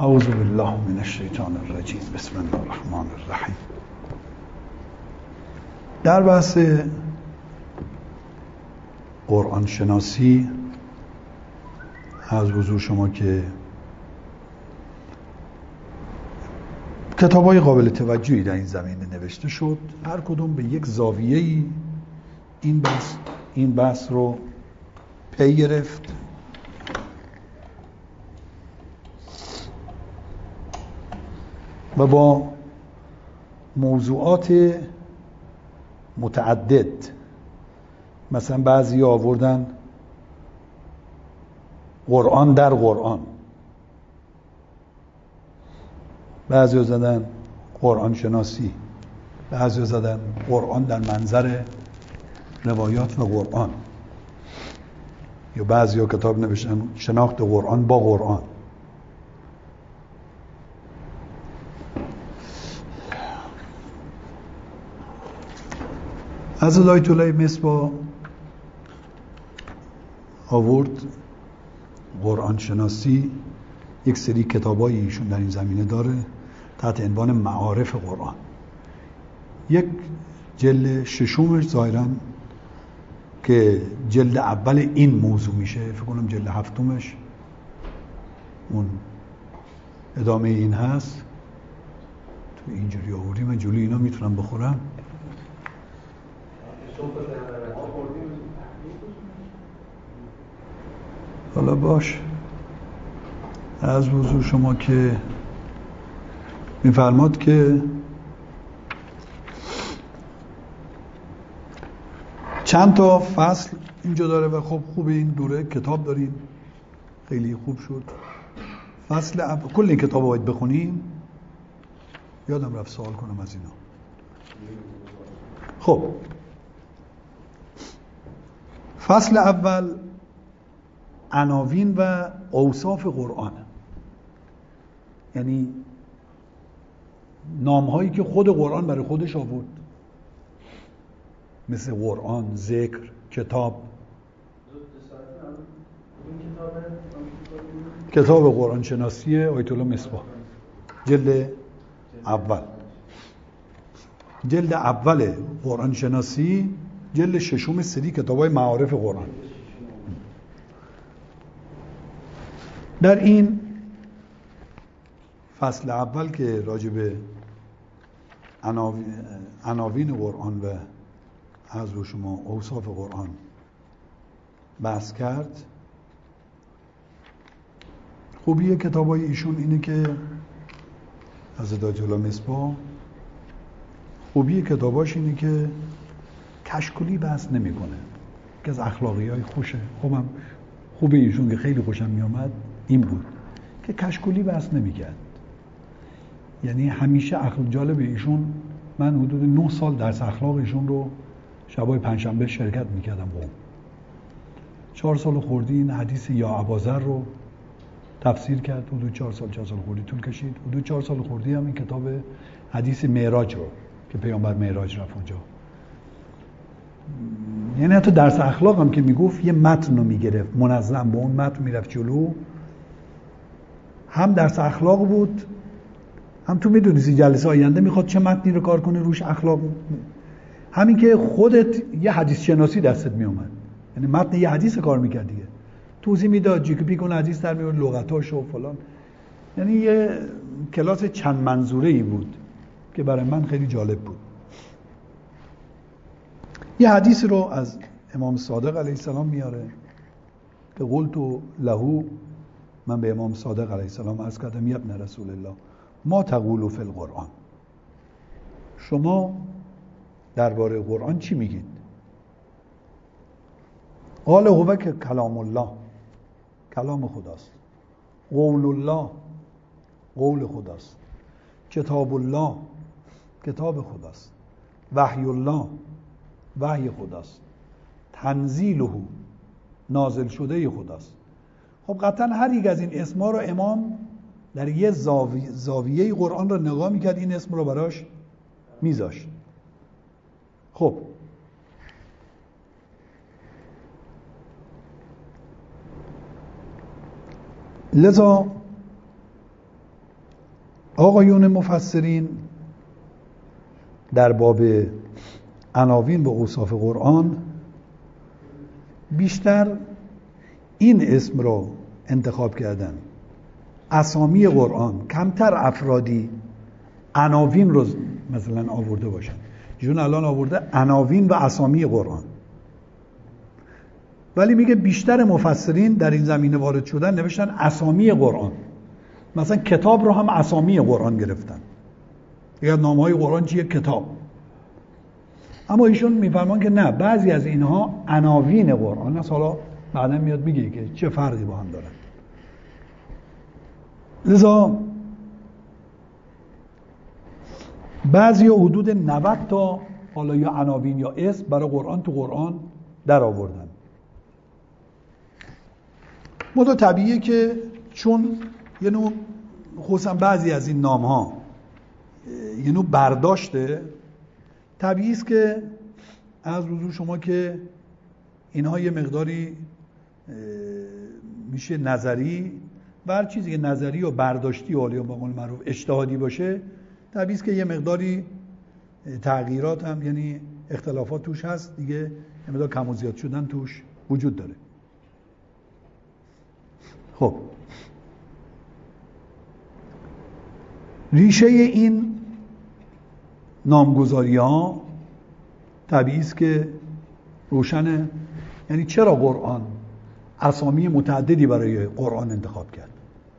اعوذ بالله من الشیطان الرجیم. بسم الله الرحمن الرحیم. در بحث قرآن شناسی از حضور شما که کتاب‌های قابل توجهی در این زمینه نوشته شد، هر کدوم به یک زاویه‌ای این بحث رو پی گرفت و با موضوعات متعدد، مثلا بعضی آوردن قرآن در قرآن، بعضی زدن قرآن شناسی، بعضی زدن قرآن در منظر روایات و قرآن، یا بعضی ها کتاب نوشتن شناخت قرآن با قرآن. از آیت الله مصباح آورد قرآن شناسی، یک سری کتابای ایشون در این زمینه داره تحت عنوان معارف قرآن. یک جلد ششمش ظاهراً که جلد اول این موضوع میشه، فکر کنم جلد هفتمش اون ادامه این هست. تو اینجوری آوردی، من جلوی اینا میتونم بخورم. حالا باش، از حضور شما که میفرماد که چند تا فصل اینجا داره و خب خوبه این دوره کتاب داریم، خیلی خوب شد. فصل کل این کتاب رو باید بخونیم. یادم رفت سوال کنم از اینا. خب فصل اول عناوین و اوصاف قرآن، یعنی نامهایی که خود قرآن برای خودش آورد، مثل قرآن، ذکر، کتاب. کتاب قرآن شناسی آیت الله مصباح، جلد اول، جلد اول قرآن شناسی، جلد ششم سری کتابای معارف قرآن. در این فصل اول که راجع به عناوین قرآن و از شما اوصاف قرآن بحث کرد، خوبی کتابای ایشون اینه که از آیت الله مصباح، خوبی کتاباش اینه که کشکولی بحث نمیکنه، که از اخلاقیای خوشه. خودم خوبه ایشون که خیلی خوشم میامد این بود که کشکولی بحث نمیکرد. یعنی همیشه جالب ایشون، من حدود 9 سال درس اخلاق ایشون رو شبای پنجشنبه شرکت میکردم با اون. 4 سال خوردی این حدیث یا ابازر رو تفسیر کرد، حدود 4 سال خوردی طول کشید. حدود 4 سال خوردی هم این کتاب حدیث معراج رو که پیامبر معراج رفت اونجا. یعنی حتی درس اخلاق هم که میگفت یه متن رو میگرفت منظم، با اون متن میرفت جلو. هم درس اخلاق بود، هم تو میدونی جلسه آینده میخواد چه متنی رو کار کنه روش اخلاق. همین که خودت یه حدیث شناسی دستت میومد، یعنی متن یه حدیث کار میکرد دیگه، توضیح میداد، جیکپی کنه حدیث در میاد، لغتاش و فلان. یعنی یه کلاس چند منظوره‌ای بود که برای من خیلی جالب بود. یه حدیث رو از امام صادق علیه السلام میاره که قلت له، من به امام صادق علیه السلام عرض کردم یا ابن رسول الله ما تقول فی القرآن، شما درباره قرآن چی میگید؟ قال هو که کلام الله، کلام خداست. قول الله، قول خداست. کتاب الله، کتاب خداست. وحی الله، وحی خداست. تنزیله، نازل شده خداست. خب قطعا هر یک از این اسما رو امام در یه زاویه قرآن رو نگاه میکرد، این اسم رو براش میذاشت. خب لذا آقایون مفسرین در باب عناوین و اوصاف قرآن بیشتر این اسم رو انتخاب کردن، اسامی قرآن، کمتر افرادی عناوین رو مثلا آورده باشن. ایشون الان آورده عناوین و اسامی قرآن، ولی میگه بیشتر مفسرین در این زمینه وارد شدن نوشتن اسامی قرآن. مثلا کتاب رو هم اسامی قرآن گرفتن، یکی از نامهای قرآن چیه؟ کتاب. اما ایشون میفرمان که نه، بعضی از اینها عناوین قرآن است. حالا بعدا میاد میگه که چه فرقی با هم دارن. لذا بعضی حدود 90 تا حالا یا عناوین یا اسم برای قرآن تو قرآن در آوردن. مدو طبیعیه که چون یه نوع خصوصا بعضی از این نام ها یه نوع برداشته، طبیعی است که از حضور شما که اینها یه مقداری میشه نظری و هر چیزی که نظری و برداشتی و یا به قول معروف اجتهادی باشه، طبیعی است که یه مقداری تغییرات هم یعنی اختلافات توش هست دیگه، یه مقدار کم و زیاد شدن توش وجود داره. خب ریشه این نامگذاری ها طبیعی است که روشنه. یعنی چرا قرآن اسامی متعددی برای قرآن انتخاب کرد؟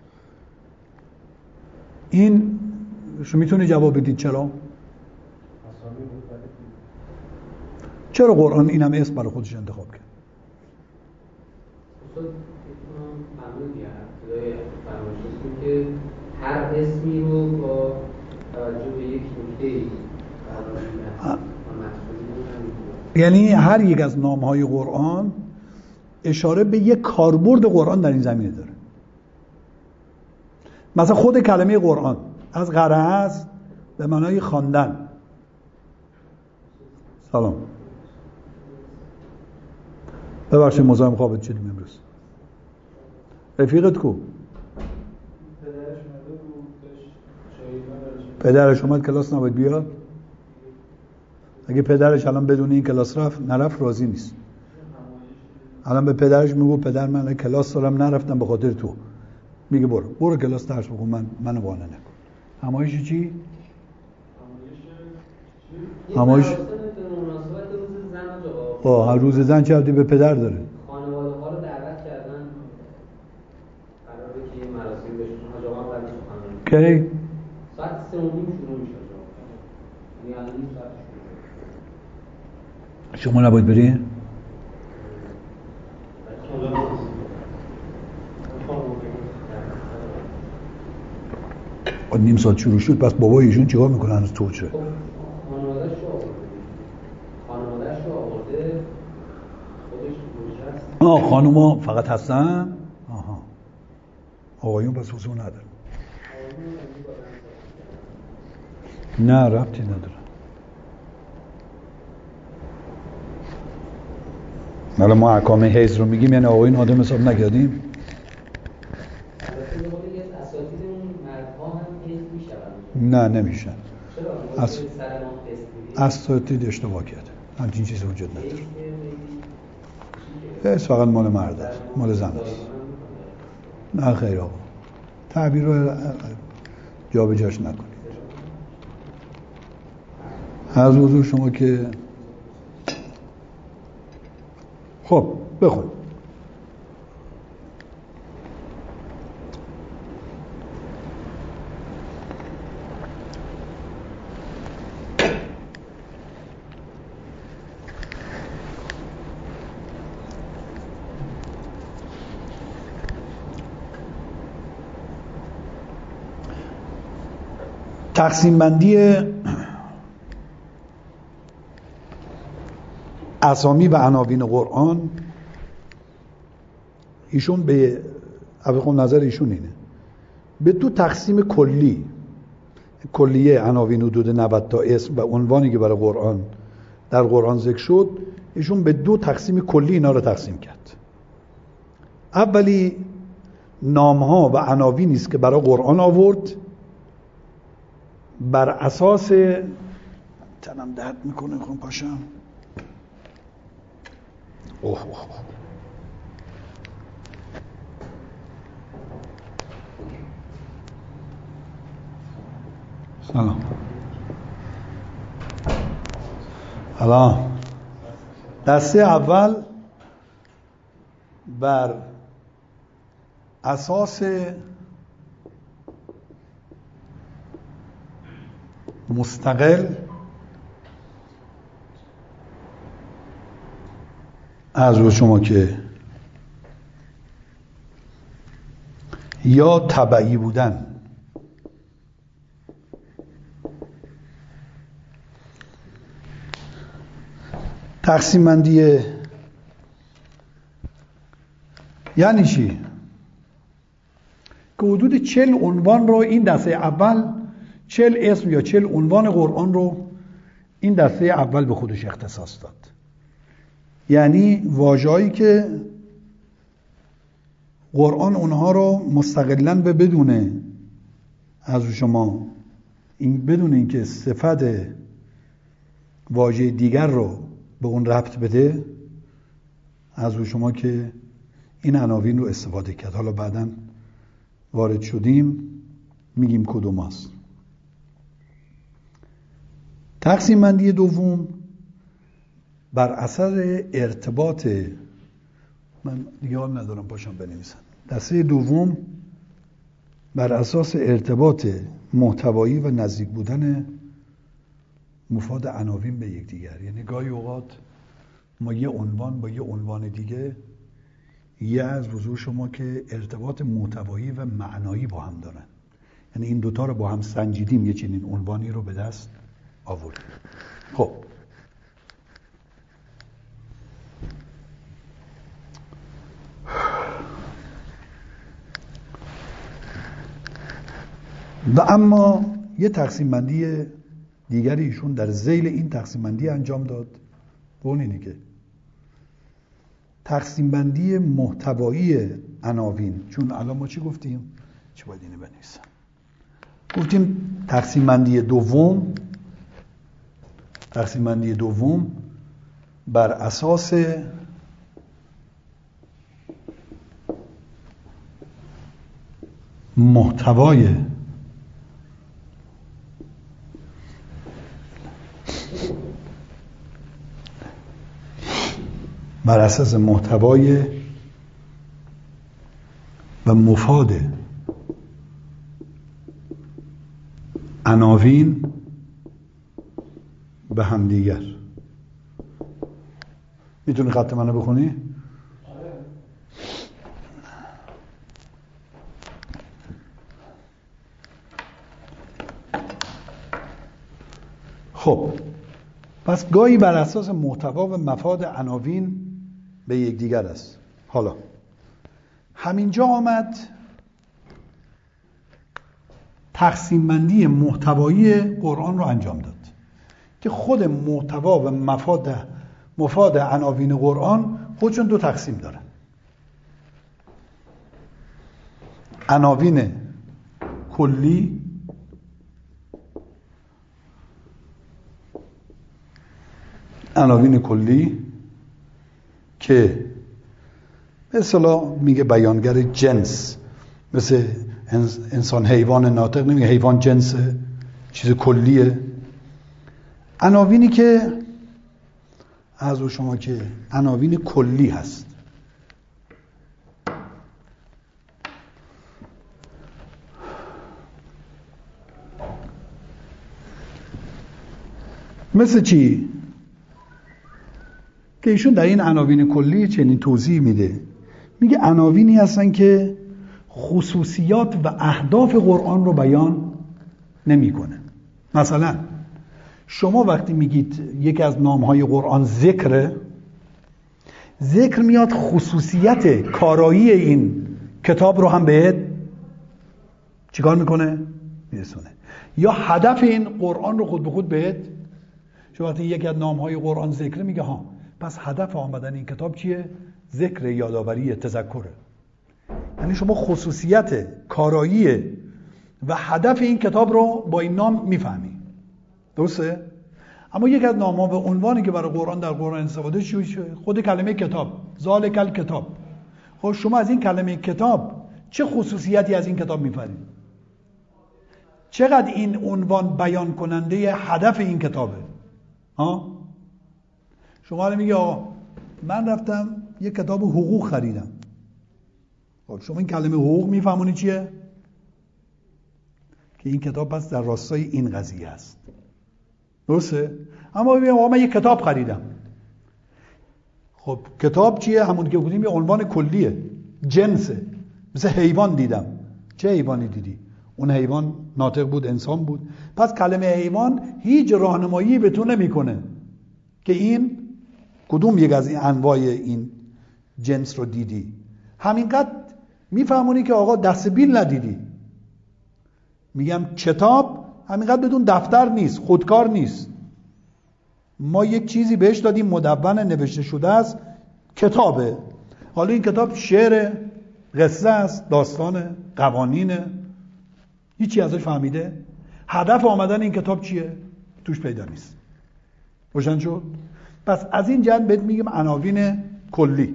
این شما میتونه جواب بدید چرا؟ چرا قرآن این هم اسم برای خودش انتخاب کرد؟ که هر اسمی رو با توجه به یک نکته یعنی هر یک از نام‌های قرآن اشاره به یک کاربرد قرآن در این زمینه داره. مثلا خود کلمه قرآن از قرأ است به معنای خواندن. سلام، ببخشید مزاحم خوابت شدیم امروز. رفیقت کو؟ پدرش اومد کلاس نباید بیاد؟ اگه پدرش الان بدون این کلاس نرفت راضی نیست. الان به پدرش میگو پدر من کلاس دارم نرفتم به خاطر تو. میگه برو کلاس درس بخون، منو بهانه نکن. همایش چی؟ همایش هر روز زن چه عبدی به پدر داره؟ خانواده ها رو دعوت کردن قراره که یه مراسم بشون حاجام بعد سخنرانی کی؟ ساعت 3:30 شروع میشه. یعنی الان این ساعت شما نباید برین؟ نیم ساعت شروع شد، پس بابای ایشون چیکار میکنن از تو چه؟ خانواده‌اش رو آورده خودش روش هست. خانوما فقط هستن؟ آها. آقایون پس حضور ندارن. نه ربطی نداره. حالا ما احکام حیض رو میگیم یعنی آقایون آدم حساب نکردیم؟ نه نمیشن. اساتید اشتباه کرده، همچین چیزی وجود نداره. حیض فقط مال مرد است، مال زن است. نه خیر آقا، تعبیر رو جا به جاش نکنید. از حضور شما که خب بخون. تقسیم بندی اسامی و عناوین قرآن ایشون به افقون نظر ایشون اینه به دو تقسیم کلیه عناوین حدود 90 تا اسم و عنوانی که برای قرآن در قرآن ذکر شد، ایشون به دو تقسیم کلی اینا رو تقسیم کرد. اولی نام‌ها و عناوینی است که برای قرآن آورد بر اساس تنم درد میکنه خون پاشم. سلام. حالا دسته اول بر اساس مستقل از شما که یا تبعی بودن تقسیم بندی یعنی چی؟ که حدود 40 عنوان رو این دسته اول 40 اسم یا 40 عنوان قرآن رو این دسته اول به خودش اختصاص داد. یعنی واژه‌ای که قرآن اونها رو مستقلاً به بدونه از شما این بدون اینکه صفت واژه دیگر رو به اون ربط بده از شما که این عناوین رو استفاده کرد. حالا بعداً وارد شدیم میگیم کدوم است. تقسیم بندی دوم بر اثر ارتباط من دیگه حال ندارم باشم بنویسم. دسته دوم بر اساس ارتباط محتوایی و نزدیک بودن مفاد عناوین به یکدیگر. یعنی گاهی اوقات ما یه عنوان با یه عنوان دیگه یه از حضور شما که ارتباط محتوایی و معنایی با هم دارن، یعنی این دوتا رو با هم سنجیدیم یه چنین عنوانی رو به دست آوردیم. خب و اما یه تقسیم بندی دیگری ایشون در ذیل این تقسیم بندی انجام داد و اون اینه که تقسیم بندی محتوایی عناوین. چون الان ما چی گفتیم؟ چی باید اینو بنویسم؟ گفتیم تقسیم بندی دوم بر اساس محتوای و مفاد عناوین به هم دیگر. میتونی خط منو بخونی؟ خب پس گاهی بر اساس محتوا و مفاد عناوین به یکدیگر است. حالا همینجا آمد تقسیم بندی محتوایی قرآن رو انجام داد که خود محتوا و مفاد عناوین قرآن خودشون دو تقسیم دارن. عناوین کلی که به اصطلاح میگه بیانگر جنس، مثل انسان حیوان ناطق نمیگه حیوان جنس چیز کلیه. عناوینی که از شما که عناوین کلی هست مثل چی؟ که ایشون در این عناوین کلی چنین توضیح میده، میگه عناوینی هستن که خصوصیات و اهداف قرآن رو بیان نمیکنه. مثلا شما وقتی میگید یکی از نامهای قرآن ذکر میاد خصوصیت کارایی این کتاب رو هم بهت چیکار میکنه؟ میرسونه. یا هدف این قرآن رو خود به خود بهت. شما وقتی یکی از نامهای قرآن ذکر میگه ها پس هدف آمدن این کتاب چیه؟ ذکر، یادآوری، تذکره. یعنی شما خصوصیت کارایی و هدف این کتاب رو با این نام میفهمی. درسته؟ اما یک از نام‌ها به عنوانی که برای قرآن در قرآن استفاده شده خود کلمه کتاب، ذالک الکتاب. خب شما از این کلمه کتاب چه خصوصیتی از این کتاب میفهمید؟ چقدر این عنوان بیان کننده هدف این کتابه؟ شما الان میگی آقا من رفتم یک کتاب حقوق خریدم. خب شما این کلمه حقوق میفهمونی چیه؟ که این کتاب پس در راستای این قضیه است. درسته؟ اما ببینم آقا من یک کتاب خریدم. خب کتاب چیه؟ همون که گفتیم یه عنوان کلیه، جنسه. مثل حیوان دیدم. چه حیوانی دیدی؟ اون حیوان ناطق بود، انسان بود. پس کلمه حیوان هیچ راهنمایی به تو نمیکنه که این کدوم یک از این انواع این جنس رو دیدی. همینقدر میفهمونی که آقا دست بیل ندیدی. میگم کتاب همینقدر بدون دفتر نیست، خودکار نیست. ما یک چیزی بهش دادیم مدون نوشته شده است، کتابه. حالا این کتاب شعر، قصه است، داستانه، قوانینه، هیچی ازش فهمیده؟ هدف آمدن این کتاب چیه؟ توش پیدا نیست. روشن شد؟ پس از این جهت بهت میگیم عناوین کلی.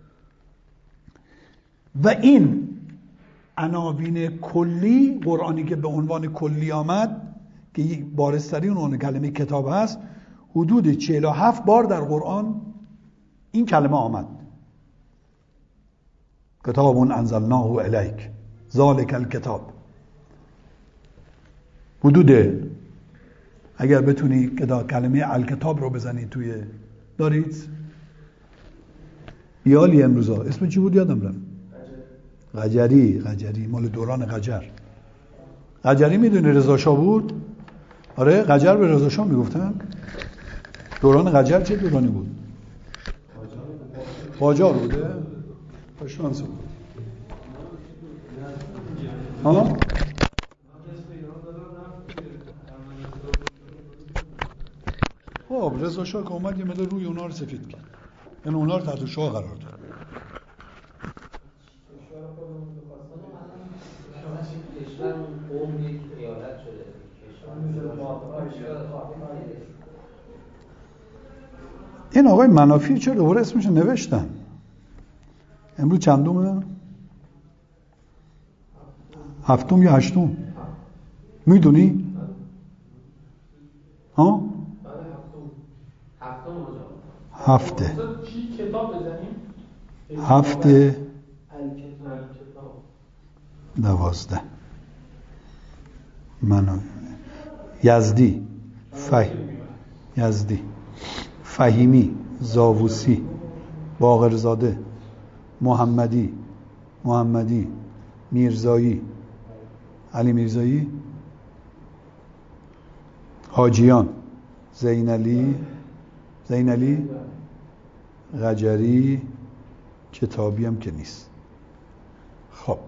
و این عناوین کلی، قرآنی که به عنوان کلی آمد که بارزترین اون کلمه کتاب هست، حدود 47 بار در قرآن این کلمه آمد. کتاب انزلناه الیک ذالک الکتاب. حدود، اگر بتونی کلمه الکتاب رو بزنی توی، دارید؟ بیالی امروزا اسم چی بود یادم رفت؟ قجری مال دوران قجری میدونی رضا شاه بود؟ آره قجر به رضا شاه میگفتن. دوران قجر چه دورانی بود؟ قاجار بوده؟ خوششانس بود. ها؟ خب رضا شاه که اومد یه مدار روی اونا رو سفید کرد، یعنی اونا رو تحت شاه قرار داد. کشور قوم یک ایالت شده. این آقای منافی چرا دوباره اسمش نوشتن؟ امروز چندومه؟ 7 یا 8؟ میدونی؟ ها؟ 7. چی کتاب بزنیم؟ 7 12 منو یزدی فهیمی زاووسی باقرزاده محمدی میرزایی علی میرزایی حاجیان زینعلی قجری کتابی هم که نیست. خب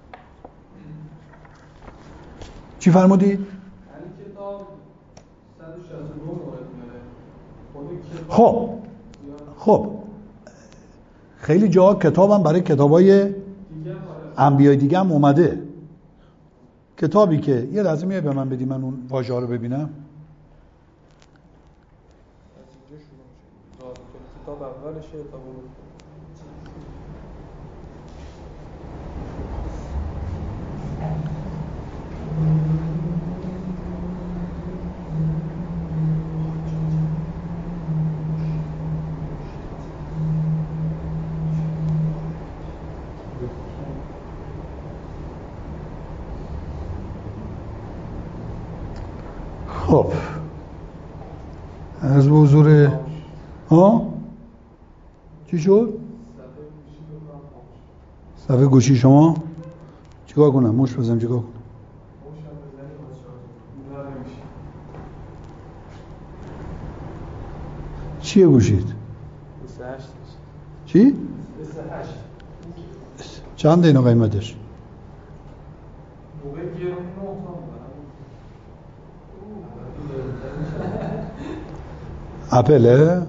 چی فرمودید؟ کتاب 169 مورد میاره. خب خیلی جا کتابم برای کتابای انبیای دیگه هم اومده. کتابی که یه لحظه میای به من بدی من اون واژه‌ها رو ببینم. کتاب اولشه تا خب از حضور چی شد؟ صفحه گوشی شما چیکار کنم؟ مش بزنم چیکار کنم؟ چیه گوشید؟ 28. چی؟ 28. چند اینا قیمتش؟ موقع گرون 9 اپله؟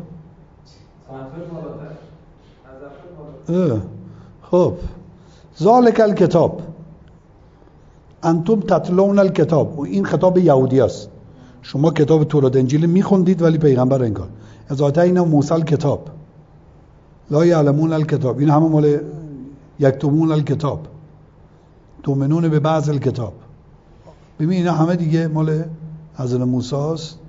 خب ذالک الکتاب، انتم تتلون الکتاب، و این خطاب یهودی است. شما کتاب تورات انجیل میخوندید ولی پیغمبر انکار. از آتینا موسی الکتاب لا یعلمون الکتاب، این همه مال یکتمون الکتاب، تؤمنون به بعض الکتاب. ببین اینا همه دیگه مال حضرت موسی است.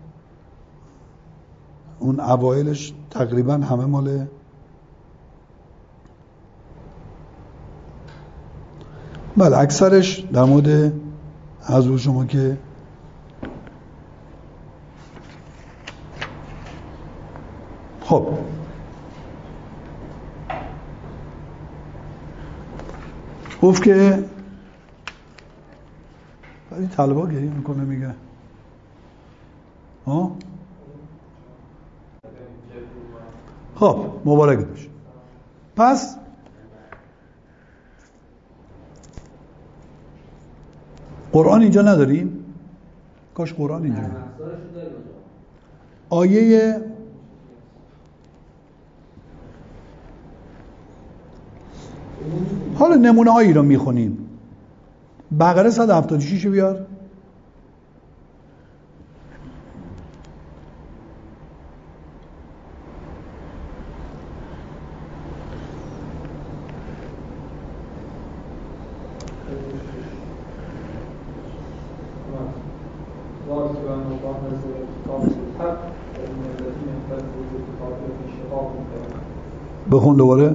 اون اوایلش تقریبا همه مال بله اکثرش در مورد حضور شما که خب گفت که این طلبا گریه میکنه میگه ها خب مبارک باشه. پس قرآن اینجا نداریم؟ کاش قرآن اینجا نداریم. آیه حالا نمونه هایی رو میخونیم. بقره 176 بیار. بخون دوباره.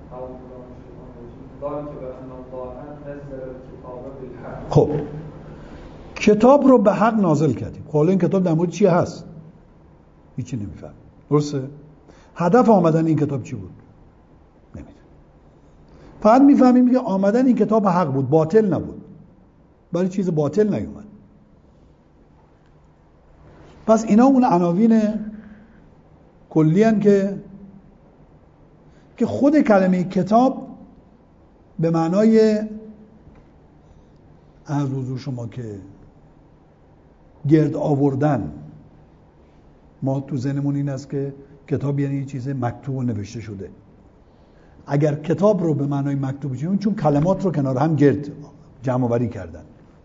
خب کتاب رو به حق نازل کردیم. حالا این کتاب در مورد چی هست؟ هیچی نمیفهم. درسته؟ هدف آمدن این کتاب چی بود؟ نمیدونم. فقط میفهمیم که آمدن این کتاب حق بود، باطل نبود. برای چیز باطل نیومد. پس اینا اون عناوین کلی هن که خود کلمه کتاب به معنای از حضور شما که گرد آوردن، ما تو ذهنمون این است که کتاب یعنی یه چیز مکتوب و نوشته شده. اگر کتاب رو به معنای مکتوب بچینیم، چون کلمات رو کنار هم گرد جمع آوری کردن،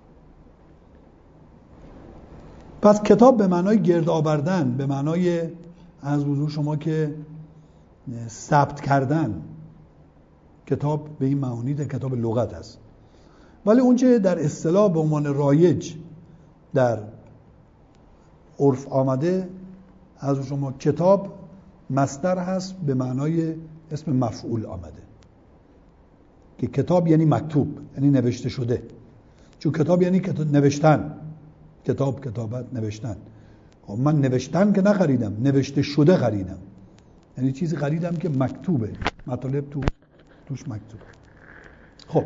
پس کتاب به معنای گرد آوردن، به معنای از حضور شما که ثبت کردن. کتاب به این معانی در کتاب لغت است. ولی اونچه در اصطلاح به عنوان رایج در عرف آمده از شما کتاب مصدر هست به معنای اسم مفعول آمده که کتاب یعنی مکتوب، یعنی نوشته شده. چون کتاب یعنی نوشتن، کتاب کتابت نوشتن. من نوشتن که نخریدم، نوشته شده خریدم، یعنی چیزی خریدم که مکتوبه، مطالب توش مکتوبه. خب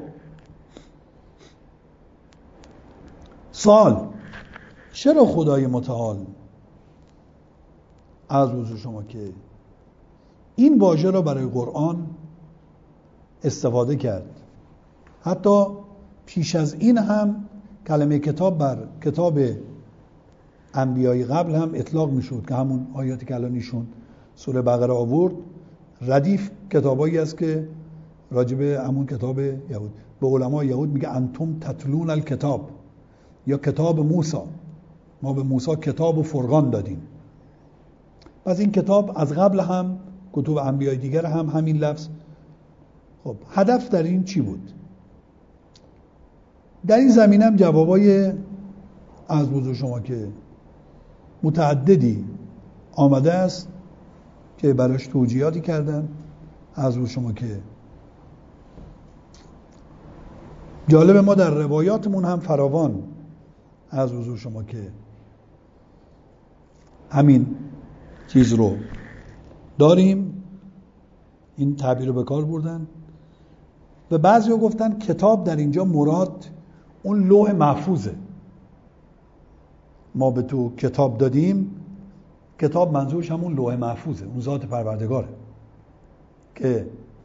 سوال، چرا خدای متعال از حضور شما که این واژه را برای قرآن استفاده کرد؟ حتی پیش از این هم کلمه کتاب بر کتاب انبیای قبل هم اطلاق میشد که همون آیاتی که الان ایشون سوره بقره آورد ردیف کتابایی است که راجبه همون کتاب یهود به علمای یهود میگه انتم تتلون الکتاب، یا کتاب موسی، ما به موسی کتاب و فرقان دادیم. پس این کتاب از قبل هم کتب انبیای دیگر هم همین لفظ. خب هدف در این چی بود؟ در این زمینه هم جوابای از بزرگ شما که متعددی آمده است که براش توجیهاتی کردن. از بزرگ شما که جالب، ما در روایاتمون هم فراوان از حضور شما که همین چیز رو داریم، این تعبیر رو به کار بردن. و بعضی ها گفتن کتاب در اینجا مراد اون لوح محفوظه. ما به تو کتاب دادیم، کتاب منظورش همون لوح محفوظه، اون ذات پروردگاره که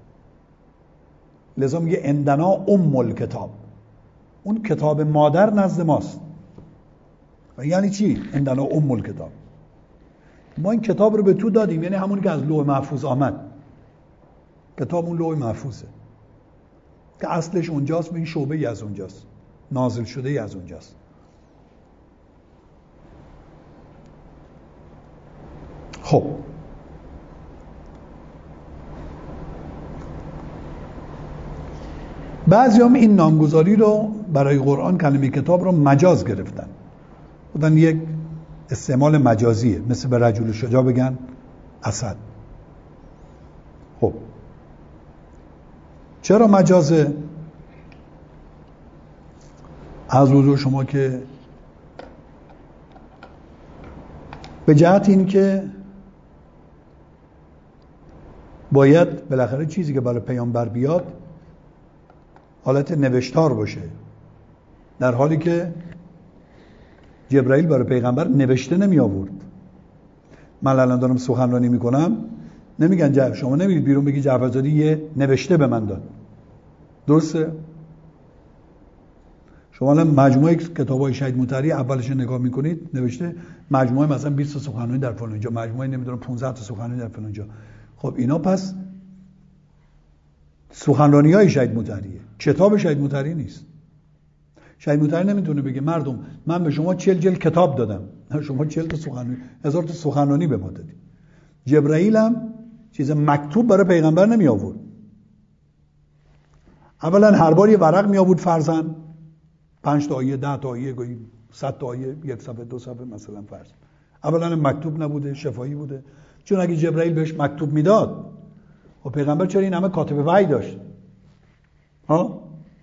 لذا میگه عندنا ام الکتاب، اون کتاب مادر نزد ماست. و یعنی چی؟ عندنا ام الکتاب، ما این کتاب رو به تو دادیم، یعنی همونی که از لوح محفوظ آمد. کتاب اون لوح محفوظه که اصلش اونجاست و این شعبه‌ای از اونجاست. نازل شده ای از اونجاست. خب بعضی هم این نامگذاری رو برای قرآن کلمه کتاب رو مجاز گرفتن، بودن یک استعمال مجازیه، مثل به رجل شجاع بگن اسد. خب چرا مجازه؟ از حضور شما که به جهت این که باید بالاخره چیزی که برای پیامبر بیاد حالت نوشتار باشه، در حالی که جبرائیل برای پیغمبر نوشته نمی آورد. من الان دارم سخنرانی میکنم، نمیگن شما نمیرید بیرون بگی جعفرزاده یه نوشته به من داد. درسته؟ شما الان مجموعه کتابای شهید مطهری اولش نگاه میکنید نوشته مجموعه مثلا 20 تا سخنرانی در فلان جا، مجموعه نمیدونم 15 تا سخنرانی در فلان جا. خب اینا پس سخنرانی های شهید مطهریه، کتاب شهید مطهری نیست. شهید مطهری نمیتونه بگه مردم من به شما 40 جلد کتاب دادم، شما 40 تا سخنرانی 1000 تا سخنرانی به ما دادید. جبرائیل هم چیز مکتوب برای پیغمبر نمی آورد. اولا هر بار یه ورق می آورد فرضاً 5 تا آیه 10 تا آیه گویی 100 تا آیه، یک صفحه دو صفحه مثلا فرض. اولا مکتوب نبوده، شفاهی بوده. چون اگه جبرائیل بهش مکتوب میداد و پیغمبر چرا این همه کاتب وحی داشت؟ ها؟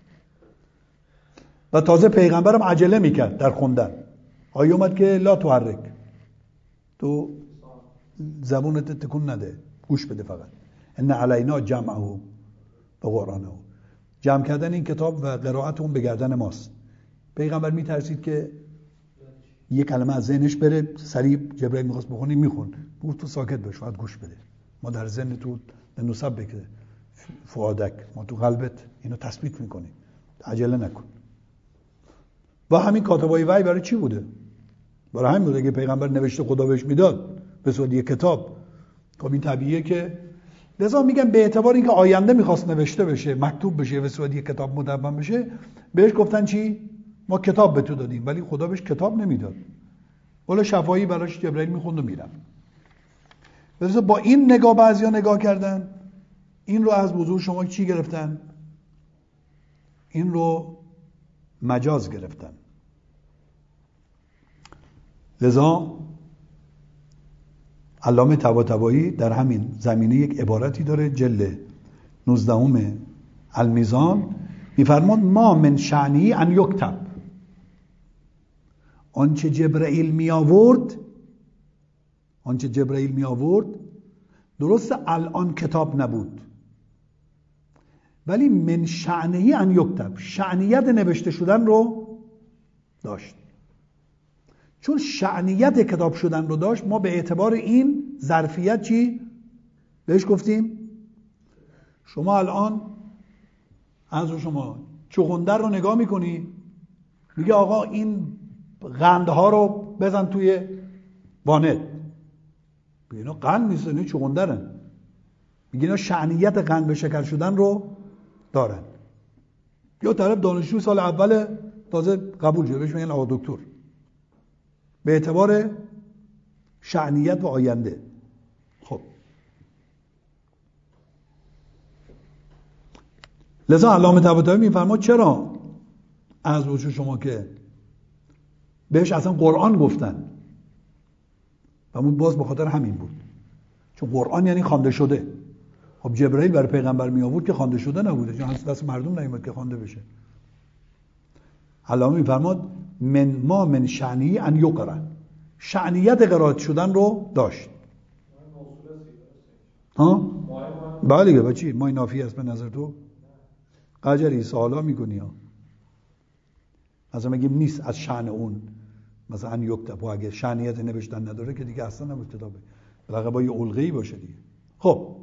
و تازه پیغمبرم عجله میکرد در خوندن. آیه اومد که لا تحرک، تو زبونت تکون نده، گوش بده فقط. ان علینا جمعه و قرآنه، جمع کردن این کتاب و قرائت اون به گردن ماست. پیغمبر میترسید که یک کلمه از ذهنش بره، سریع جبرائیل میخواست بخونی میخون، گفت تو ساکت باش، فقط گوش بده، ما در ذهن تو نصب بکره فؤادک، ما تو قلبت اینو تثبیت میکنیم، عجله نکن. و همین کاتبای وحی برای چی بوده؟ برای همین بوده که پیغمبر نوشته خدا بهش میداد به صورت یک کتاب. خب این طبیعیه که لذا میگم به اعتبار اینکه آینده میخواست نوشته بشه، مکتوب بشه، به صورت یک کتاب مدون بشه، بهش گفتن چی؟ ما کتاب به تو دادیم، ولی خدا بهش کتاب نمیداد. ولی شفاهی براش جبرائیل میخوند و میرفت. لذا با این نگاه بعضیا نگاه کردن، این رو از حضور شما چی گرفتن؟ این رو مجاز گرفتن. لذا علامه طباطبایی در همین زمینه یک عبارتی داره، جلد 19 المیزان، میفرماد ما من شأنی ان یکتب، آنچه جبرائیل می آورد درست الان کتاب نبود، ولی من شأنی ان یکتب، شأنیت نوشته شدن رو داشت. چون شأنیت کتاب شدن رو داشت، ما به اعتبار این ظرفیت چی بهش گفتیم؟ شما الان از شما چغندر رو نگاه میکنی، میگه آقا این قندها رو بزن توی وانت، میگه اینا قند نیست، اینا چغندرن. میگه اینا شأنیت قند به شکر شدن رو دارن. یا طرف دانشجو سال اول تازه قبول شده، بهش میگن آقا دکتر، به اعتبار شأنیت و آینده. خب لذا علامه طباطبایی میفرماد چرا از وجود شما که بهش اصلا قرآن گفتن، و اون باز به خاطر همین بود، چون قرآن یعنی خوانده شده. خب جبرائیل برای پیغمبر می آورد که خوانده شده نبوده، چون دست مردم نمیاد که خوانده بشه. علامه میفرماد من شأنی ان یقرأ، شأنیت قرائت شدن رو داشت. ها؟ بله که بچی مای نافی است به نظر تو؟ قجری سوالا میکنی ها. مثلا میگیم نیست از شأن اون، مثلا ان یکتب، اگه شأنیت نوشتن نداره که دیگه اصلا نبود کتابه، بلکه با یه علقه‌ای باشه دیگه. خب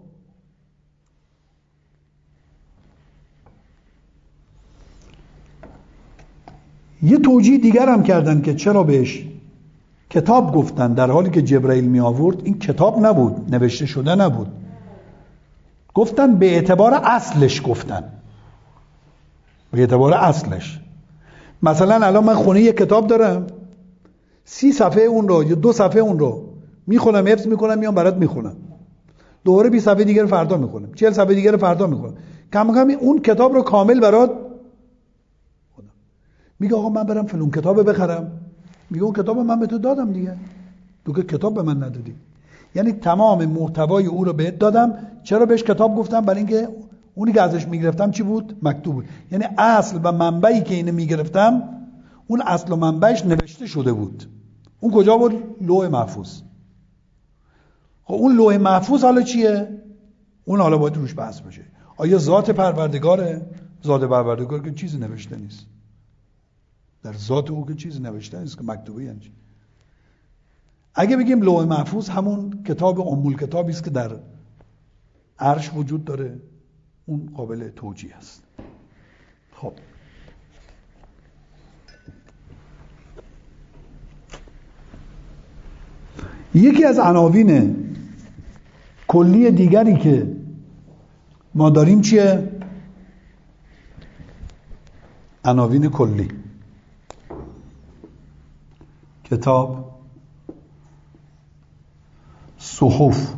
یه توجیه دیگر هم کردن که چرا بهش کتاب گفتن در حالی که جبرائیل می آورد این کتاب نبود، نوشته شده نبود. گفتن به اعتبار اصلش، گفتن به اعتبار اصلش. مثلا الان من خونه یک کتاب دارم، 30 صفحه اون رو یا 2 صفحه اون رو میخونم، حفظ میکنم، میام برات میخونم، دوباره 20 صفحه دیگه رو فردا میخونم، 40 صفحه دیگه رو فردا میخونم، کم کم اون کتاب رو کامل برات خونم. میگه آقا من برم فلان کتاب بخرم، میگه اون کتاب من به تو دادم دیگه، تو که کتاب به من ندادی. یعنی تمام محتوای او رو بهت دادم. چرا بهش کتاب گفتم؟ برای اینکه اونی که ازش میگرفتم چی بود؟ مکتوب بود. یعنی اصل و منبعی که اینو میگرفتم، اون اصل و منبعش نوشته شده بود. اون کجا بود؟ لوح محفوظ. خب اون لوح محفوظ حالا چیه؟ اون حالا باید روش بحث بشه. آیا ذات پروردگاره؟ ذات پروردگار که چیزی نوشته نیست. در ذات او که چیزی نوشته نیست که مکتوبه. یعنی چی؟ اگه بگیم لوح محفوظ همون کتاب ام الکتابی است که در عرش وجود داره، اون قابل توجیه است. خب یکی از عناوین کلی دیگری که ما داریم چیه؟ عناوین کلی. کتاب، صحف،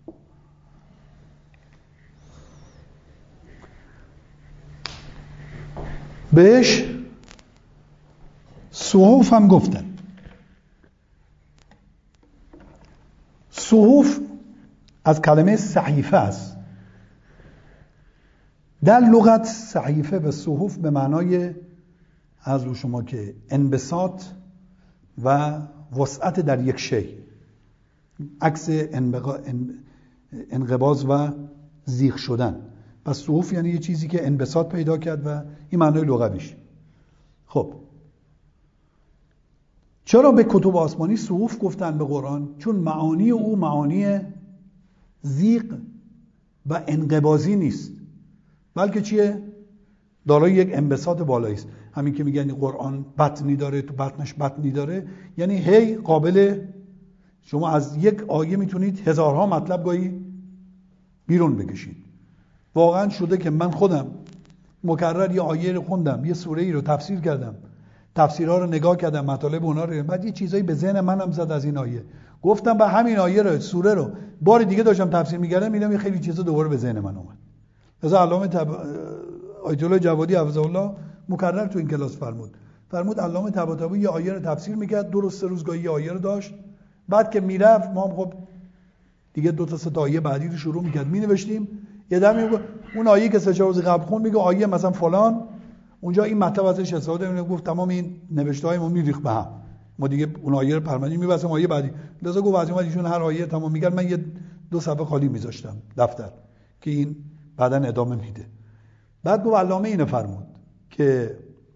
بهش صحف هم گفتن. صحف از کلمه صحیفه است. در لغت صحیفه و صحف به معنای از شما که انبساط و وسعت در یک شی، عکس انقباض و زیغ شدن. پس صحف یعنی یه چیزی که انبساط پیدا کرد و این معنای لغویش. خب چرا به کتب آسمانی صحف گفتن به قرآن؟ چون معانی او معانی زیغ و انقباضی نیست، بلکه چیه؟ دارای یک انبساط بالایی است. همین که میگن قرآن بطنی داره، تو بطنش بطنی داره، یعنی هی قابل، شما از یک آیه میتونید هزارها مطلب گاهی بیرون بکشید. واقعا شده که من خودم مکرر یه آیه رو خوندم، یه سوره ای رو تفسیر کردم، تفسیرها رو نگاه کردم، مطالب اونا رو، بعد یه چیزایی به ذهن منم زد از این آیه، گفتم به همین آیه رو، سوره رو بار دیگه داشتم تفسیر می‌کردم، دیدم یه خیلی چیزا دوباره به ذهن من اومد. مثلا علامه آیت الله جوادی حفظه الله مکرر تو این کلاس فرمود علامه طباطبایی یه آیه رو تفسیر می‌کرد، 2 روز 3 روز گاهی یه آیه رو داشت، بعد که میرفت ما هم خب دیگه 2 تا 3 تا آیه بعدی رو شروع می‌کرد می‌نوشتیم. یه دمی اون آیه که 3-4 روز قبل خون میگه آیه مثلا فلان، اونجا این مطلب ازش استفاده می‌کنه، گفت تمام این نوشته‌های ما میریخت به هم، ما دیگه اون آیه رو پرمانی می‌بستیم آیه بعدی. لذا گفت از ایشون هر آیه تمام می‌کرد من یه 2 صفحه خالی می‌ذاشتم دفتر که این بعداً ادامه میده. بعد گفت علامه اینو فرمود که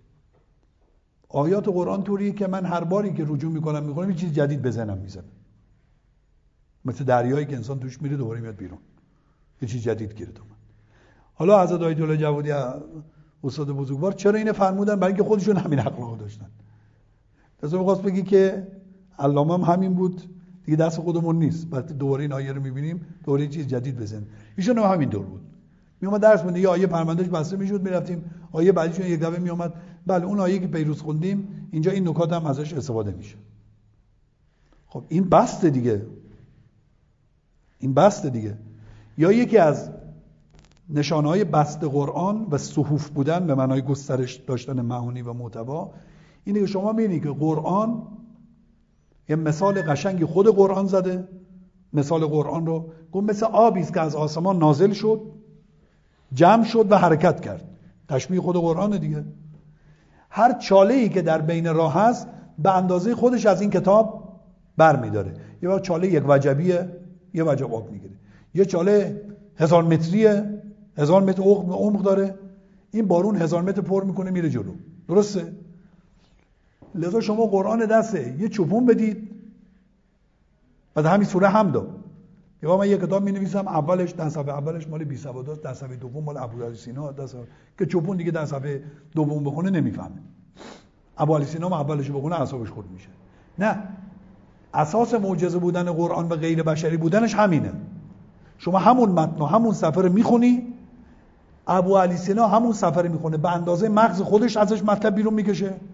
آیات قرآن طوریه که من هر باری که رجوع می‌کنم یه چیز جدید به ذهنم میزنه، مثل دریایی که انسان توش میره دوباره میاد بیرون، یه چیز جدید گیره اومد. حالا حضرت آیت الله جوادی استاد بزرگوار چرا اینو فرمودن؟ برای اینکه خودشون همین اخلاقو داشتن. لازم می‌خواست بگی که علامه هم همین بود دیگه، دست خودمون نیست. بعد دوباره این آیه رو می‌بینیم دوباره یه چیز جدید بزنیم. ایشون هم همین دور بود، میومد درس می‌داد، یه آیه پروندهش بسته میشد، میرفتیم آیه بعدیشون یک دفعه میومد، بله اون آیه که پیروز خوندیم اینجا این نکات هم ازش استفاده میشه. خب این بسته دیگه، این بسته دیگه. یا یکی از نشانه‌های بسط قرآن و صحف بودن به معنای گسترش داشتن معانی و محتوا اینه که شما می‌بینید که قرآن یه مثال قشنگی خود قرآن زده. مثال قرآن رو گفت مثل آبی است که از آسمان نازل شد، جمع شد و حرکت کرد. تشبیه خود قرآن دیگه. هر چاله‌ای که در بین راه هست به اندازه خودش از این کتاب برمی‌داره. یه وقت چاله یک وجبیه، یه وجب آب می‌گیره. یه چاله 1000 متریه، 1000 متر عمق داره، این بارون 1000 متر پر میکنه میره جلو. درسته؟ لذا شما قرآن دسته یه چوپون بدید، بعد همین سوره هم داد. یا من یه کتاب می‌نویسم اولش 10 صفحه اولش مال بی سواداست، 10 صفحه دوم مال ابوعلی سینا، 10 صفحه که چوپون دیگه 10 صفحه دوم بخونه نمیفهمه. ابوعلی سینا هم اولش بخونه اعصابش خورد میشه. نه، اساس معجزه بودن قرآن و غیر بشری بودنش همینه. شما همون متن و همون صفحه رو میخونی، ابوعلی سینا همون صفحه رو میخونه، به اندازه مغز خودش ازش مطلب بیرون میکشه،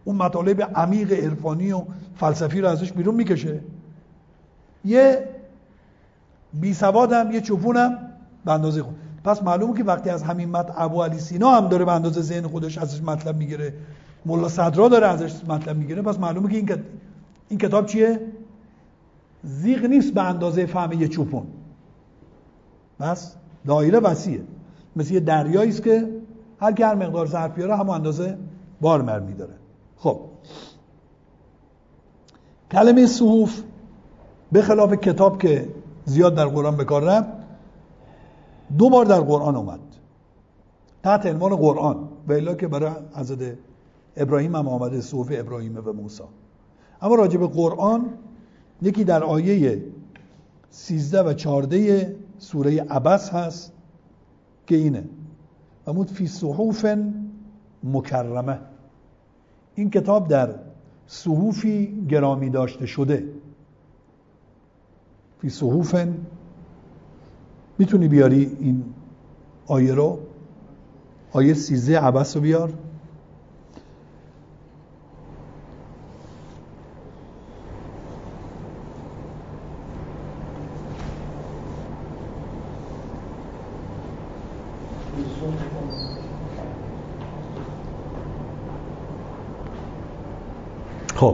اون مطالب عمیق عرفانی و فلسفی رو ازش بیرون میکشه. یه بی سوادم، یه چوپونم به اندازه خود. پس معلومه که وقتی از همین ابو علی سینا هم داره به اندازه ذهن خودش ازش مطلب میگیره، ملا صدرا داره ازش مطلب میگیره، پس معلومه که این کتاب چیه؟ زیغ نیست به اندازه فهم یه چوپون. بس دایره وسیعه، مثل یه دریایی است که هر کی هر مقدار ظرف بیاره همون اندازه بار مرمی داره. خب کلمه صحف به خلاف کتاب که زیاد در قرآن به کار رفت، 2 بار در قرآن اومد تحت عنوان قرآن، و الا که برای حضرت ابراهیم هم آمده صحف ابراهیم و موسی. اما راجع به قرآن یکی در آیه 13 و 14 سوره عبس هست که اینه فرمود فی صحف مکرمه. این کتاب در صحفی گرامی داشته شده. فی صحف، میتونی بیاری این آیه رو؟ آیه 13 عبس رو بیار. خب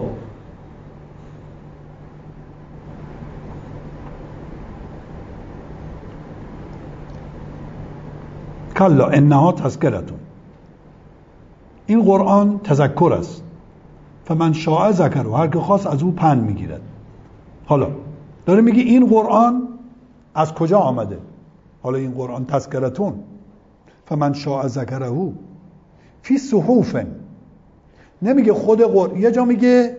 کلا انها تذکرتون، این قرآن تذکر است. فمن شاء ذکر، هر که خواست از او پند میگیرد. حالا داره میگه این قرآن از کجا آمده؟ حالا این قرآن تذکرتون، فمن شاء ذکره فی صحف، نمیگه خود قرآن. یه جا میگه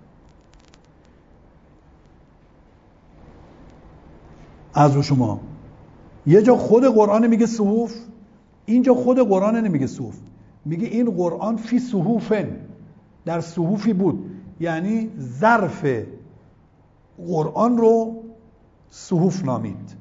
از شما، یه جا خود قرآن میگه صحف، اینجا خود قرآن نمیگه صحف، میگه این قرآن فی صحوفن، در صحوفی بود. یعنی ظرف قرآن رو صحوف نامید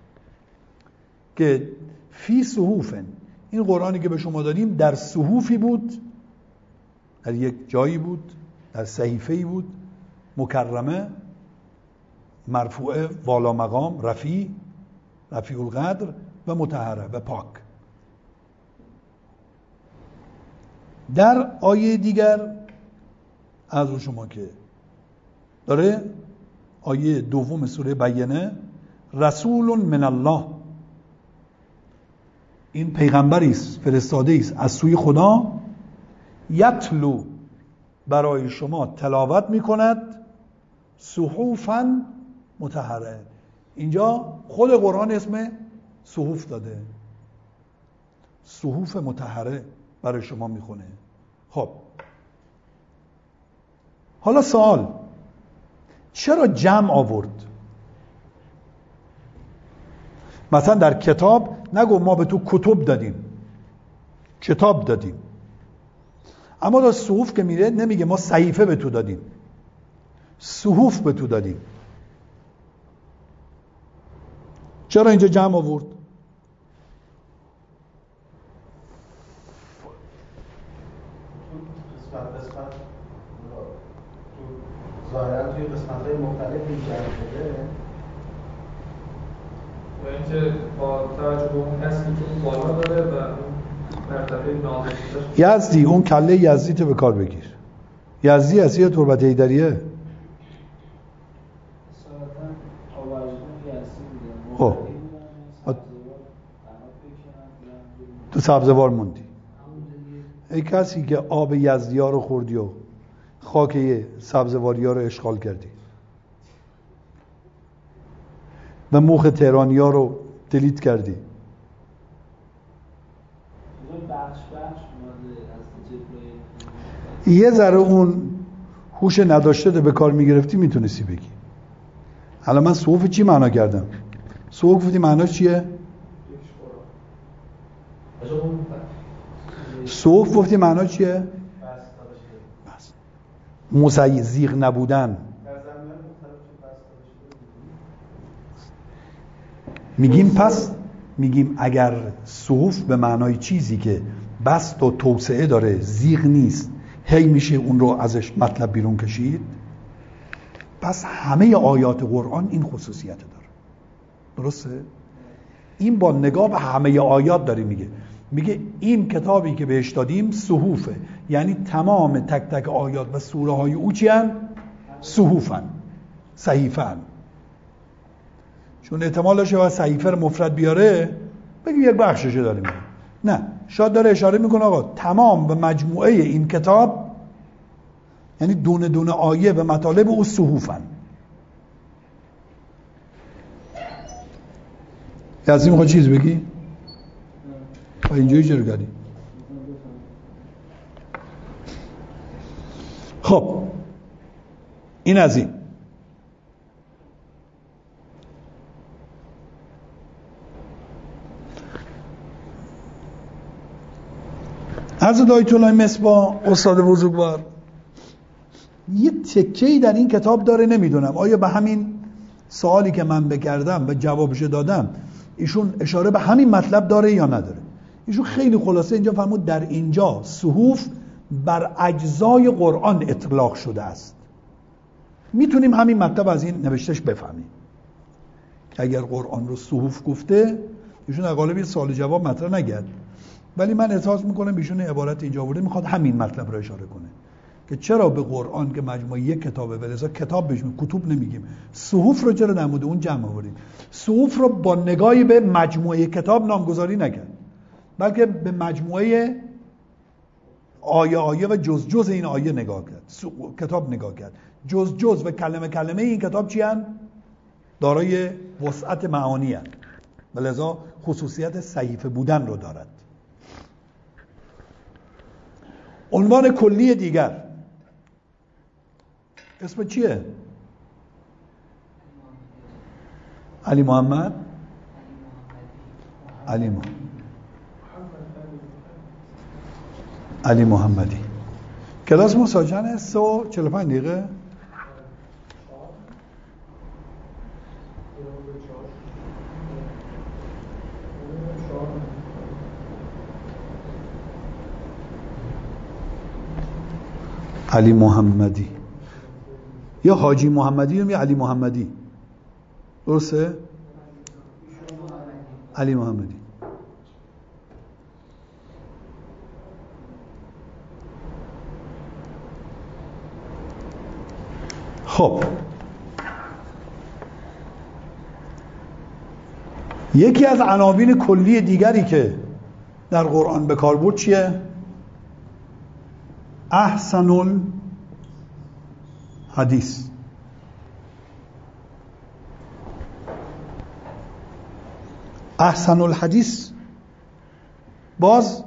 که فی صحوفن، این قرآنی که به شما دادیم در صحوفی بود، در یک جایی بود، در صحیفه‌ای بود، مکرمه، مرفوعه، والا مقام، رفیع القدر و مطهره و پاک. در آیه دیگر از شما که داره آیه 2 سوره بینه، رسول من الله، این پیغمبری است، فرستاده است از سوی خدا، یتلو، برای شما تلاوت میکند، صحفاً مطهره. اینجا خود قرآن اسم صحف داده، صحف مطهره برای شما میخونه. خب حالا سوال، چرا جمع آورد؟ مثلا در کتاب نگو ما به تو کتب دادیم، کتاب دادیم، اما در صحف که میره نمیگه ما صحیفه به تو دادیم، صحف به تو دادیم. چرا اینجا جمع آورد؟ قسمت ظاهرا توی قسمت‌های مختلفی جمع شده، و اینکه با توجه به اون اصلی که اون بالا داره و اون مرتبه نازلش. یزدی، اون کله یزدی تو به کار بگیر. یزدی اصلی تربت حیدریه. خب تو سبزوار موندی. ای کسی که آب یزدی ها رو خوردی و خاک سبزواری ها رو اشغال کردی و موخ تهرانی ها رو دلیت کردی. یه ذره اون هوش نداشته به کار میگرفتی میتونستی بگی. الان من صحف چی معنا کردم؟ صحف گفتی معناش چیه؟ صحف گفتی معناش چیه؟ مزیق نبودن. میگیم اگر صحف به معنای چیزی که بسط و توسعه داره، زیغ نیست، هی میشه اون رو ازش مطلب بیرون کشید. پس همه آیات قرآن این خصوصیت داره. درسته؟ این با نگاه به همه آیات داره میگه این کتابی که بهش دادیم صحوفه، یعنی تمام تک تک آیات و سوره های او چی هن؟ صحوفن، صحیفه هن. چون احتمالش و صحیفه رو مفرد بیاره بگیم یک بخششه داره میگه، نه، شاید داره اشاره میکنه آقا تمام به مجموعه این کتاب، یعنی دونه دونه آیه و مطالب او صحوفن. یعنی میخواد چیز بگی؟ اینجوری چرا کردی؟ خب این از این. حضرت آیت الله مصباح استاد بزرگوار یه تکه‌ای در این کتاب داره، نمیدونم آیا به همین سوالی که من بکردم و جوابش دادم ایشون اشاره به همین مطلب داره یا نداره. ایشون خیلی خلاصه اینجا فرمود در اینجا صحوف بر اجزای قرآن اطلاق شده است. میتونیم همین مطلب از این نوشتش بفهمیم که اگر قرآن رو صحوف گفته، ایشون در قالب سوال جواب مطرح نگرد، ولی من احساس میکنم ایشون عبارت اینجا آورده میخواد همین مطلب رو اشاره کنه که چرا به قرآن که مجموعه یک کتابه، ولذا کتاب بهش کتب نمیگیم، صحوف رو چرا در مورد اون جمع آوردیم. صحوف رو با نگاهی به مجموعه کتاب نامگذاری نکرد، بلکه به مجموعه آیه و جز این آیه نگاه کرد، کتاب نگاه کرد. جز و کلمه این کتاب چی هن؟ دارای وسعت معانی هن، ولذا خصوصیت صحیفه بودن رو دارد. عنوان کلی دیگر اسم چیه؟ علی محمد علی محمدی. کلاس مساجن 45 دقیقه. علی محمدی یا حاجی محمدی یا علی محمدی، درسته؟ علی محمدی. خب یکی از عناوین کلی دیگری که در قرآن به کار برد چیه؟ احسن الحدیث. احسن الحدیث باز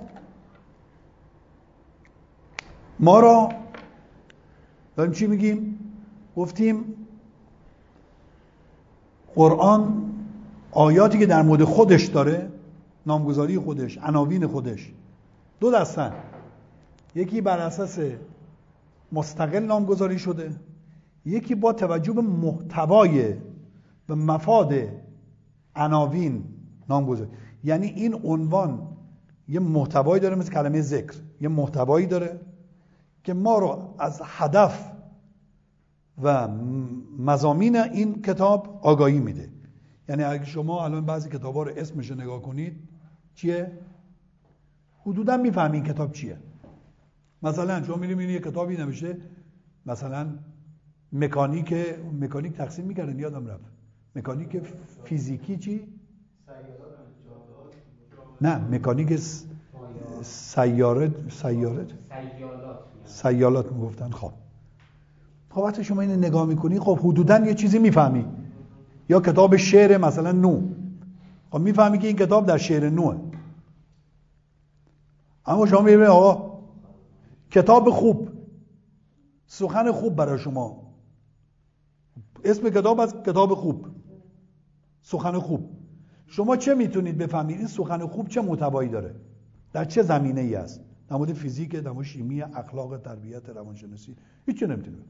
ما را داریم چی میگیم؟ گفتیم قرآن آیاتی که در مورد خودش داره، نامگذاری خودش، عناوین خودش، دو دستن. یکی بر اساس مستقل نامگذاری شده، یکی با توجه به محتوای و مفاد عناوین نامگذاری. یعنی این عنوان یه محتوایی داره، مثل کلمه ذکر یه محتوایی داره که ما رو از هدف و مضامین این کتاب آگاهی میده. یعنی اگه شما الان بعضی کتابا رو اسمش رو نگاه کنید چیه؟ حدودا میفهمی این کتاب چیه. مثلا شما می‌بینید یه کتابی نوشته مثلا مکانیک تقسیم می‌کردن، یادم رفت، مکانیک فیزیکی چی؟ نه، مکانیک سیالات میگفتن. خب وقتی شما اینو نگاه میکنی خب حدوداً یه چیزی میفهمی. یا کتاب شعر مثلا نو، خب میفهمی که این کتاب در شعر نوه. اما شما میبینید آقا کتاب خوب، سخن خوب برای شما، اسم کتاب از کتاب خوب، سخن خوب. شما چه میتونید بفهمید این سخن خوب چه محتوایی داره، در چه زمینه‌ای است؟ در مورد فیزیک، در مورد شیمی، اخلاق، تربیت، روانشناسی، هیچ چی نمیتونید.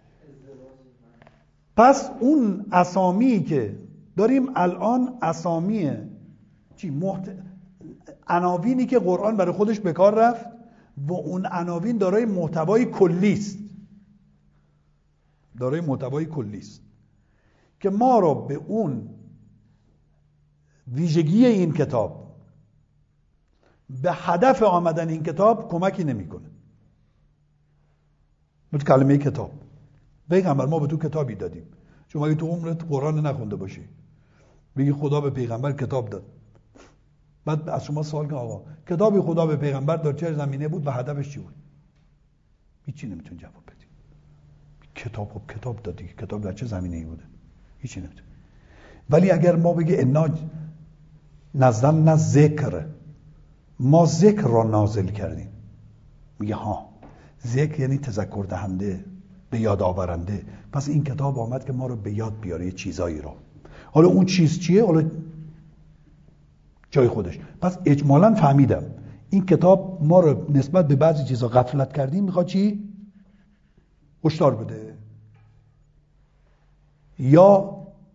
پس اون اسامی که داریم الان، اسامی عناوینی که قرآن برای خودش به کار رفت و اون عناوین دارای محتوای کلی است، دارای محتوای کلی است که ما رو به اون ویژگی این کتاب، به هدف آمدن این کتاب کمکی نمیکنه. مثل کلمه کتاب، پیغمبر ما به تو کتابی دادیم. شما اگه تو عمرت قرآن نخونده باشی بگی خدا به پیغمبر کتاب داد، بعد از شما سوال کنه آقا کتابی خدا به پیغمبر داد چه زمینه بود و هدفش چی بود؟ هیچی نمیتون جواب بدی. کتاب خب کتاب دادی، کتاب در چه زمینه‌ای بوده؟ هیچی نمیتون. ولی اگر ما بگی انا نزلنا ذکر، ما ذکر را نازل کردیم، میگه ها ذکر یعنی تذکر دهنده، به یاد آورنده. پس این کتاب آمد که ما رو به یاد بیاره یه چیزایی رو. حالا اون چیز چیه؟ حالا جای خودش. پس اجمالاً فهمیدم این کتاب ما رو نسبت به بعضی چیزا غفلت کردیم، میخواد چی؟ هشدار بده. یا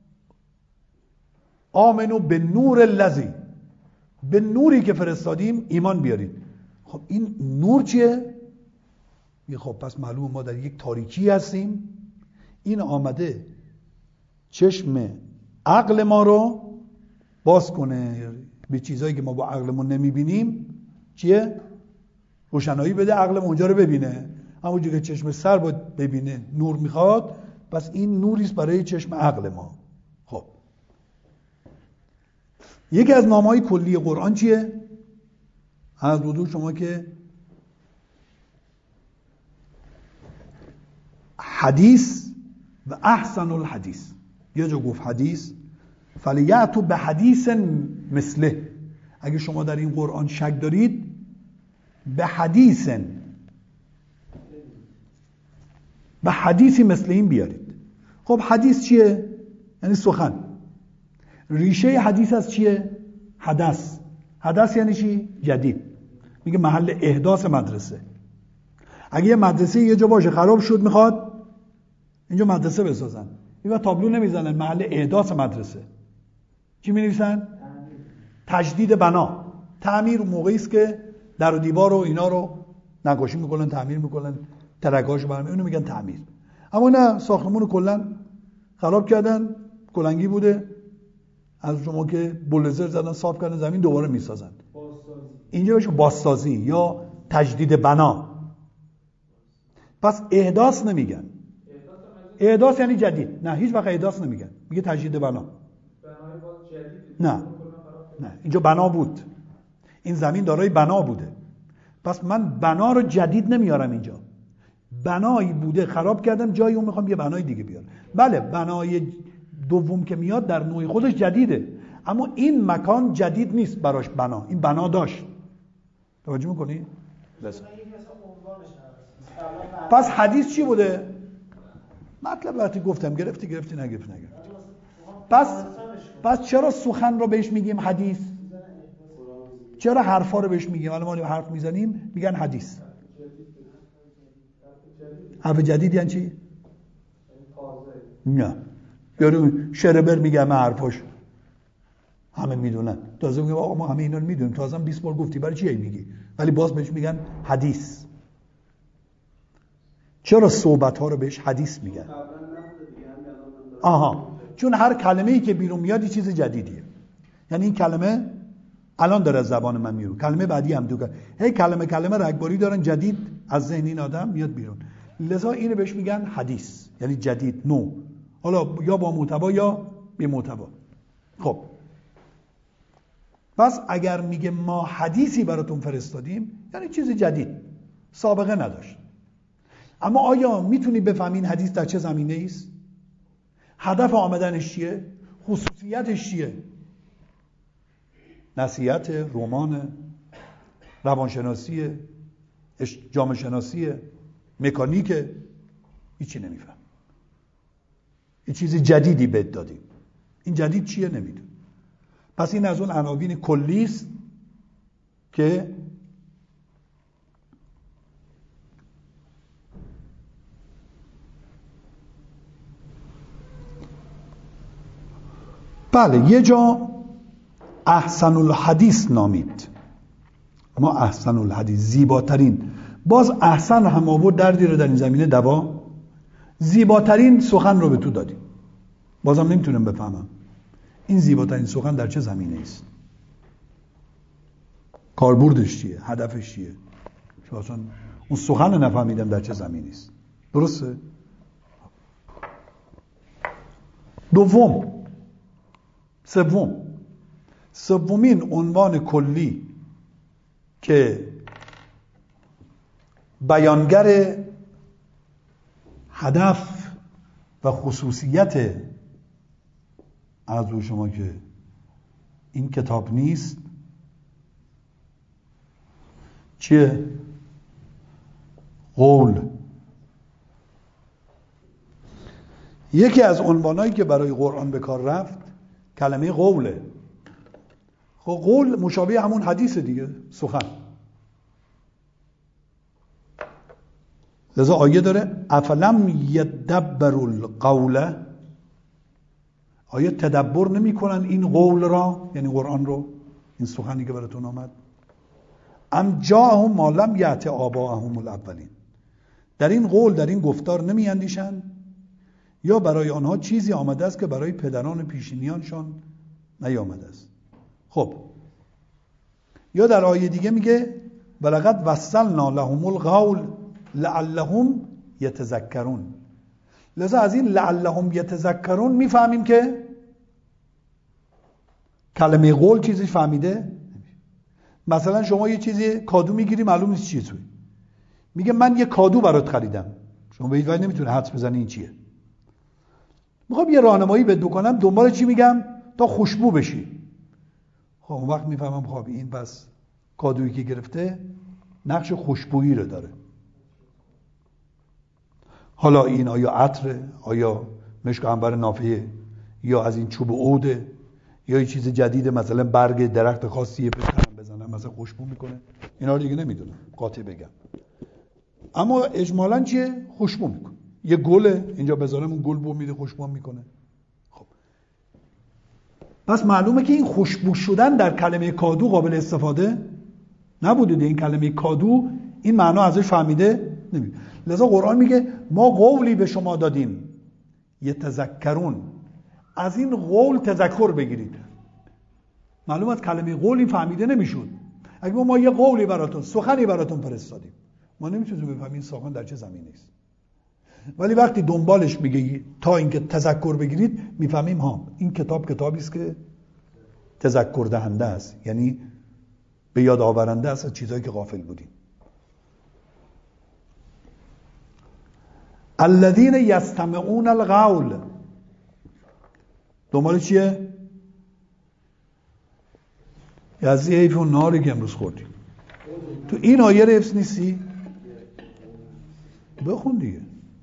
آمنو به نور الذی، به نوری که فرستادیم ایمان بیارید. خب این نور چیه؟ خب پس معلومه ما در یک تاریکی هستیم. این آمده چشم عقل ما رو باز کنه به چیزایی که ما با عقلمون نمیبینیم. چیه؟ روشنایی بده عقلمون اونجا رو ببینه. همونجوری که چشم سر باید ببینه نور میخواد، پس این نوریست برای چشم عقل ما. خب یکی از نامهای کلی قرآن چیه؟ از حضور شما که حدیث و احسن الحدیث. یه جا گفت حدیث، فلیأتوا به حدیث مثله. اگه شما در این قرآن شک دارید به حدیثی مثل این بیارید. خب حدیث چیه؟ یعنی سخن. ریشه حدیث از چیه؟ حدث. حدث یعنی چی؟ جدید. میگه محل احداث مدرسه. اگه یه مدرسه یه جا باشه خراب شد میخواد اینجا مدرسه بسازن، اینا تابلو نمیزنن، محل احداث مدرسه چی می‌نویسن؟ تجدید بنا. تعمیر موقعی است که در و دیوار و اینا رو نقاشی میکنن، تعمیر میکنن، ترکاشو برمی، اونو میگن تعمیر. اما نه، ساختمون رو کلا خراب کردن، کلنگی بوده، از شما که بولدوزر زدن صاف کردن زمین دوباره میسازن. اینجا بهش بازسازی یا تجدید بنا. پس احداث نمیگن. احداث یعنی جدید. نه، هیچ وقت احداث نمیگن، میگه تجدید بنا. نه اینجا بنا بود، این زمین دارای بنا بوده، پس من بنا رو جدید نمیارم. اینجا بنایی بوده خراب کردم، جای اون میخوام یه بنای دیگه بیارم. بله بنای دوم که میاد در نوع خودش جدیده، اما این مکان جدید نیست براش بنا، این بنا داشت. توجه میکنی؟ پس حدیث چی بوده؟ مطلب وقتی گفتم گرفتی نگرفتی. پس چرا سخن رو بهش میگیم حدیث؟ چرا حرفا رو بهش میگیم؟ الان ما حرف میزنیم میگن حدیث. حرف جدید یعنی چی؟ نه، یارو شربر میگه من حرفاش همه میدونن، تازه میگه آقا ما همه اینا رو میدونیم، تازه 20 بار گفتی برای چی میگی؟ ولی باز بهش میگن حدیث. چرا صحبت ها رو بهش حدیث میگن؟ چون هر کلمه‌ای که بیرون میاد یه چیز جدیدیه. یعنی این کلمه الان داره از زبان من میره، کلمه بعدی هم دو هی کلمه رگباری دارن، جدید از ذهن این آدم میاد بیرون. لذا اینو بهش میگن حدیث، یعنی جدید، نو، حالا یا با محتوا یا بی محتوا. خب پس اگر میگه ما حدیثی براتون فرستادیم یعنی چیز جدید، سابقه نداشت. اما آیا میتونی بفهمی این حدیث در چه زمینه ایست؟ هدف آمدنش چیه؟ خصوصیتش چیه؟ نصیحت، رمان، روانشناسی، جامعه شناسی، مکانیک، هیچی نمیفهم. یه چیز جدیدی بهت دادیم، این جدید چیه نمیدون. پس این از اون عناوین کلی است که بله یه جا احسن الحدیث نامید. ما احسن الحدیث، زیباترین باز احسن هم آورد دردی رو در این زمینه دوا، زیباترین سخن رو به تو دادیم. بازم نمیتونم بفهمم این زیباترین سخن در چه زمینه است، کاربردش چیه، هدفش چیه. چون اصلا اون سخن رو نفهمیدم در چه زمینه است. درسته؟ سومین عنوان کلی که بیانگر هدف و خصوصیت عرض شما که این کتاب نیست چیه؟ قول. یکی از عنوانایی که برای قرآن به کار رفت کلمه قوله. خب قول مشابه همون حدیث دیگه، سخن. لذا آیه داره افلم یدبروا القول، آیا تدبر نمی کنن این قول را، یعنی قرآن رو، این سخنی که براتون آمد؟ ام جاءهم ما لم یأت آباءهم الاولین، در این قول، در این گفتار نمی اندیشن یا برای آنها چیزی آمده است که برای پدران پیشینیانشان نیامده است. خب یا در آیه دیگه میگه ولقد وصلنا لهم القول لعلهم یتذکرون. لذا از این لعلهم یتذکرون میفهمیم که کلمه قول چیزی فهمیده. مثلا شما یه چیزی کادو میگیری معلوم نیست چیه توی، میگه من یه کادو برات خریدم، شما به هیچ وجه نمیتونه حدس بزنی این چیه. میخوام یه راهنمایی بهت بکنم دنبال چی میگم تا خوشبو بشی. خب اون وقت میفهمم خب این پس کادویی که گرفته نقش خوشبویی رو داره. حالا این آیا عطره، آیا مشک عنبر نافعه، یا از این چوب عوده، یا یه چیز جدید مثلا برگ درخت خاصیه بزنم مثلا خوشبو میکنه، اینا رو دیگه نمیدونم قاطع بگم. اما اجمالاً چیه؟ خوشبو میکنه. یه گله اینجا بذارم اون گل بو میده خوشبو میکنه. خب پس معلومه که این خوشبو شدن در کلمه کادو قابل استفاده نبوده. این کلمه کادو این معنا ازش فهمیده نمیشه. لذا قرآن میگه ما قولی به شما دادیم یتذکرون، از این قول تذکر بگیرید. معلومه از کلمه قول این فهمیده نمیشد. اگه ما یه قولی براتون، سخنی براتون فرستادیم، ما نمیتونیم بفهمیم این سخن در چه زمینه است. ولی وقتی دنبالش میگه تا اینکه تذکر بگیرید، میفهمیم ها این کتاب کتابی است که تذکر دهنده است، یعنی به یاد آورنده است از چیزایی که غافل بودیم. الذين يستمعون القول، دنبال چیه؟ یزدی حیف اون ناری که امروز خوردیم. تو این آیه حفظ نیستی؟ بخون دیگه.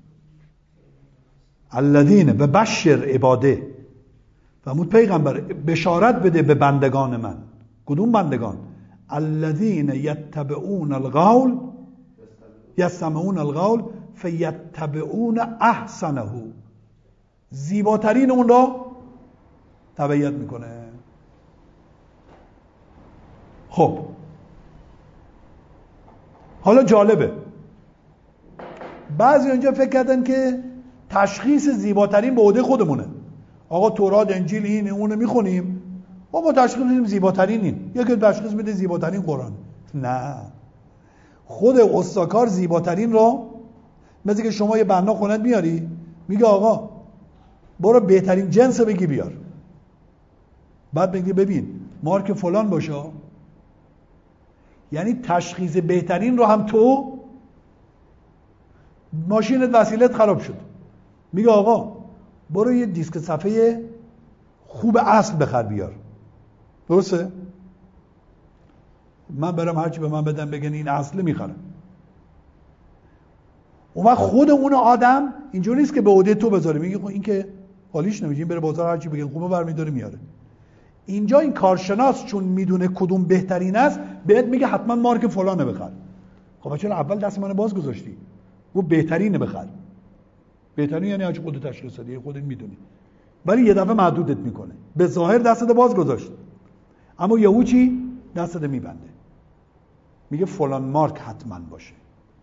الذین به بشر عباده، فرمود پیغمبر بشارت بده به بندگان من. کدوم بندگان؟ الذین یتبعون القول یستمعون القول فیتبعون احسنه، زیباترین اون را تبعیت میکنه. خب حالا جالبه، بعضی اونجا فکر کردن که تشخیص زیباترین به عهده خودمونه. آقا تورات انجیل این اونو میخونیم، ما تشخیص میدیم زیباترین این، یکی تشخیص میده زیباترین قرآن. نه، خود استاکار زیباترین را، مثل که شما یه بنا خونت میاری، میگه آقا برو بهترین جنس بگی بیار، بعد بگی ببین مارک فلان باشه، یعنی تشخیص بهترین رو هم تو، ماشینت وسیلت خراب شد، میگه آقا برو یه دیسک صفحه خوب اصل بخر بیار. درسته؟ من برم هرچی به من بدن بگن این اصله میخرم. اون وقت خود اون آدم اینجوری نیست که به عهده تو بذاره، میگه این که حالیش نمیشه، این بره بازار هرچی بگن خوبه برمیداره میاره. اینجا این کارشناس چون میدونه کدوم بهترین است، بهت میگه حتما مارک فلانه بخر. خب چرا اول دست منو باز گذاشتی؟ گفت بهترینه بخر. بهترین یعنی هرچی خودت تشخیص دادی، خودت میدونی. ولی یه دفعه محدودت میکنه. به ظاهر دستت باز گذاشت، اما یهو چی؟ دستت میبنده، میگه فلان مارک حتما باشه.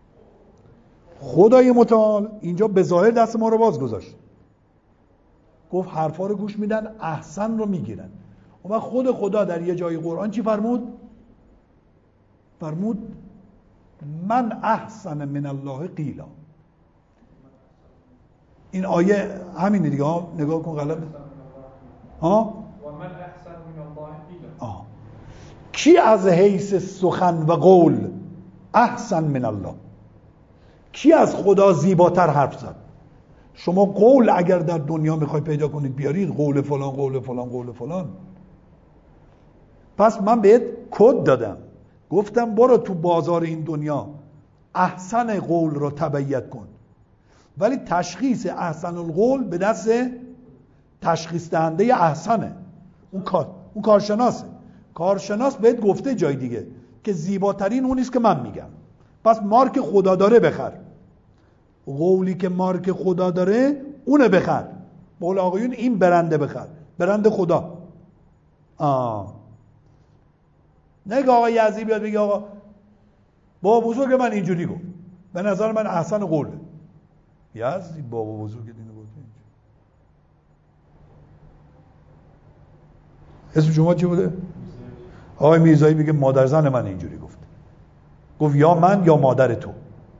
خدای متعال اینجا به ظاهر دست ما رو باز گذاشت، گفت حرفا رو گوش میدن، احسن رو میگیرن. و خود خدا در یه جای قرآن چی فرمود؟ فرمود من احسن من الله قیلا. این آیه همینه دیگه ها، نگاه کن قلم ها. و من احسن من الله قیلا. کی از حیث سخن و قول احسن من الله؟ کی از خدا زیباتر حرف زد؟ شما قول اگر در دنیا میخوای پیدا کنید بیارید، قول فلان قول فلان قول فلان. پس من بهت کد دادم، گفتم برو تو بازار این دنیا احسن قول رو تبعیت کن، ولی تشخیص احسن القول به دست تشخیص دهنده احسنه، اون کارشناسه. کارشناس بهت گفته جای دیگه که زیباترین اون نیست که من میگم، پس مارک خدا داره بخر، قولی که مارک خدا داره اونه بخر. قول آقایون این برنده بخر، برند خدا. نه که آقا یزدی بیاد بگه آقا بابا بزرگ من اینجوری گفت، به نظر من احسن قوله. یزدی بابا بزرگ دینه گفت اینجوری. اسم شما چی بوده؟ آقای میرزایی میگه مادر زن من اینجوری گفت. گفت یا من یا مادر تو.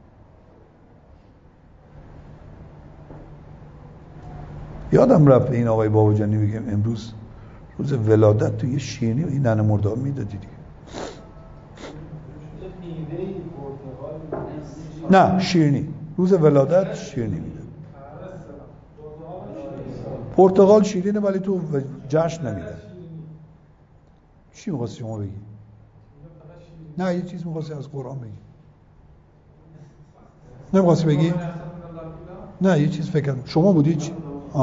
یادم رفت این آقای باوجانی میگه امروز روز ولادت تو یه شیرینی این ننه مردار میدادی دیگه. نه شیرینی روز ولادت شیرینی میداد. پرتقال شیرینه ولی تو جشن نمیدن. چی میخواستی شما بگی؟ نه یه چیز میخواستی از قرآن بگی. نمیخواستی بگی؟ نه یه چیز فکر کنم شما بودی چی؟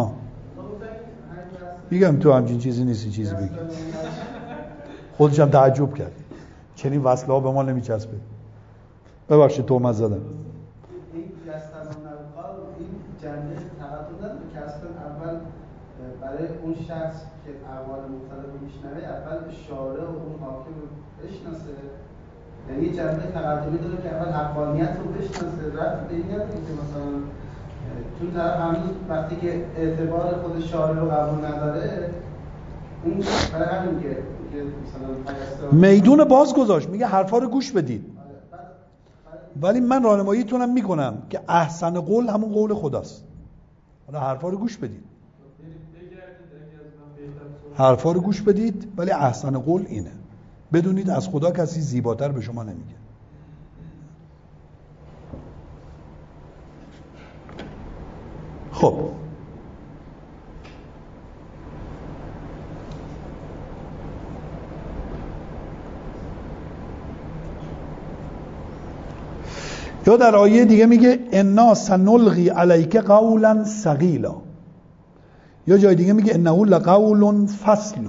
میگم تو همچین چیزی نیستی چیزی بگی. خودش هم تعجب کرد چنین وصله ها به ما نمیچسبه. ببخشید تومت زدم. این جنبه تقدم نداره که اصلا اول برای اون شخص که اقوال مختلف رو میشنوه اول شارع و اون حاکم رو بشناسه، یعنی جنبه تقدمی داره که اول حقانیت رو بشناسه. رفت به این نداره که مثلا چون طرف هنوز وقتی که اعتبار خود شارع رو قبول نداره، اون برای همین که مثلا میدون باز گذاشت، میگه حرفا رو گوش بدید. ولی من راهنماییتونم میکنم که احسن قول همون قول خداست. حالا حرفا رو گوش بدید، حرفا رو گوش بدید، ولی احسن قول اینه. بدونید از خدا کسی زیباتر به شما نمیگه. خب یا در آیه دیگه میگه انا سنلقی علیک قولا ثقیلا، یا جای دیگه میگه انه لقول فصل،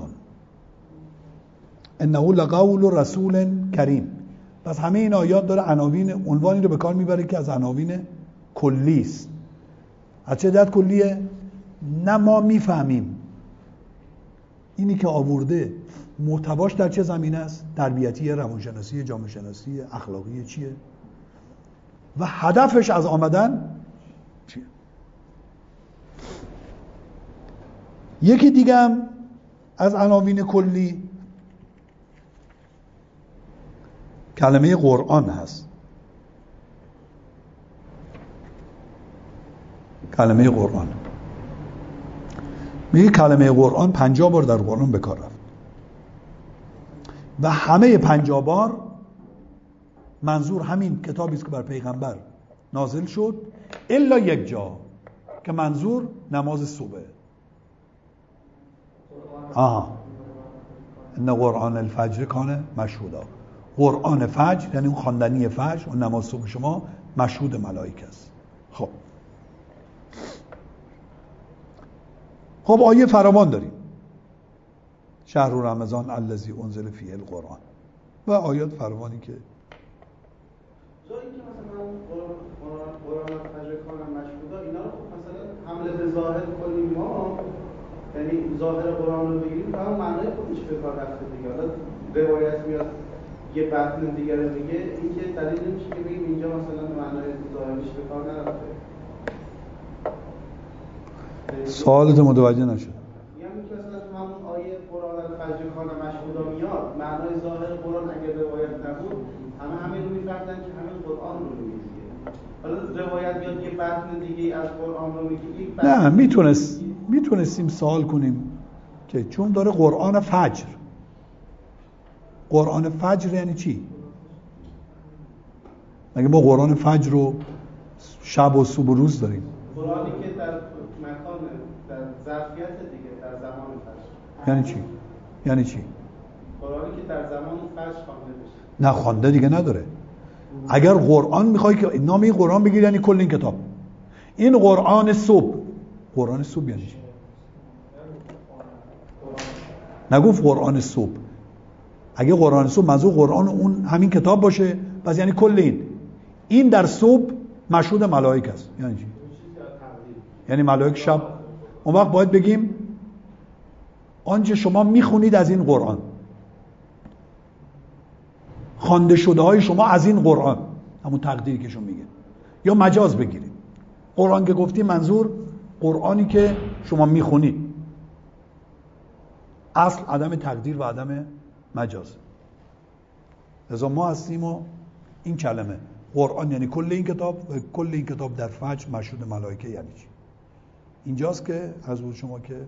انه لقول رسول کریم. پس همه این آیات داره عناوین عنوانی رو به کار میبره که از عناوین کلی است. از چه جهت کلیه؟ نه ما میفهمیم اینی که آورده محتواش در چه زمینه است، تربیتی، روانشناسی، جامعه شناسی، اخلاقی چیه و هدفش از آمدن چیه. یکی دیگه هم از عناوین کلی کلمه قرآن هست. کلمه قرآن میگه کلمه قرآن 50 بار در قرآن به کار رفت و همه 50 بار منظور همین کتابی است که بر پیغمبر نازل شد، الا یک جا که منظور نماز صبح. ان قرآن الفجر کان مشهودا. قرآن فجر یعنی اون خواندنی فجر و نماز صبح شما مشهود ملائکه است. خب آیه فراوان داریم، شهر رمضان الذی انزل فیه القرآن و آیات فراوانی که جایی که مثلا قرآن فجر کانم مشهودا اینا رو مثلا حمله به ظاهر کنیم ما، یعنی ظاهر قرآن رو بگیریم و هم معنای خودش به کار رفته دیگه. حالا روایت میاد یه بطن دیگه رو میگه، این که دلیل نمیشه که بگیم اینجا مثلا معنای ظاهرش به کار نرفته. سوالت متوجه نشد. یعنی که مثلا تو همون آیه قرآن الفجر کان مشهودا میاد، معنای ظاهر قرآن اگر روایت نبود همین رو میفهمدن که همین قرآن رو میگه. حالا روایت میاد یه بطن دیگه از قرآن رو میگه. نه، میتونستیم سوال کنیم که چون داره قرآن فجر یعنی چی؟ مگه ما قرآن فجر رو شب و صبح و روز داریم؟ قرآنی که در مکان، در ظرفیت دیگه، در زمان فجر. یعنی چی؟ قرآنی که در زمان فجر خوانده بشه. نه، خوانده دیگه نداره. اگر قرآن میخوای که نام این قرآن بگیر یعنی کل این کتاب. این قرآن صبح یعنی چی؟ نگفت قرآن صبح. اگه قرآن صبح منظور قرآن اون همین کتاب باشه پس یعنی کل این در صبح مشهود ملائکه است. یعنی چی؟ یعنی ملائکه شب. اون وقت باید بگیم آنچه شما میخونید از این قرآن، خوانده شده های شما از این قرآن، همون تقدیری که شما میگه. یا مجاز بگیرید، قرآن که گفتی منظور قرآنی که شما میخونید. اصل عدم تقدیر و عدم مجاز. لذا ما هستیم و این کلمه قرآن یعنی کل این کتاب و کل این کتاب در فجر مشهود ملائکه یعنی چی؟ اینجاست که از بود شما که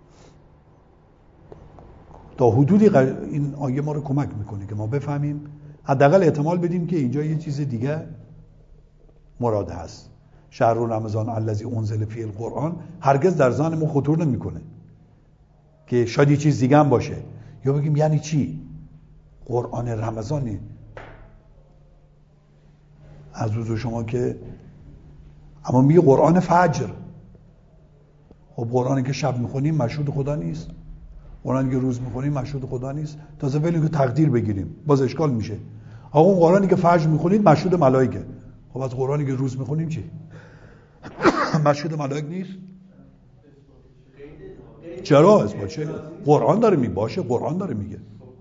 تا حدودی این آیه ما رو کمک میکنه که ما بفهمیم، حداقل احتمال بدیم که اینجا یه چیز دیگه مراد هست. شهر رمضان الذی انزل فیه القرآن هرگز در ذهن ما خطور نمیکنه که شاید یه چیز دیگه هم باشه، یا بگیم یعنی چی قرآن رمضانی از حضور شما که اما میگه قرآن فجر. خب قرآنی که شب میخونیم مشهود خدا نیست، قرآنی که روز میخونیم مشهود خدا نیست. تازه ولی که تقدیر بگیریم باز اشکال میشه. آقا اون قرآنی که فجر میخونید مشهود ملائکه، خب از قرآنی که روز میخونیم چی؟ مشهود ملائکه نیست؟ چرا اثبات چه؟ قرآن داره میگه باشه، قرآن داره میگه.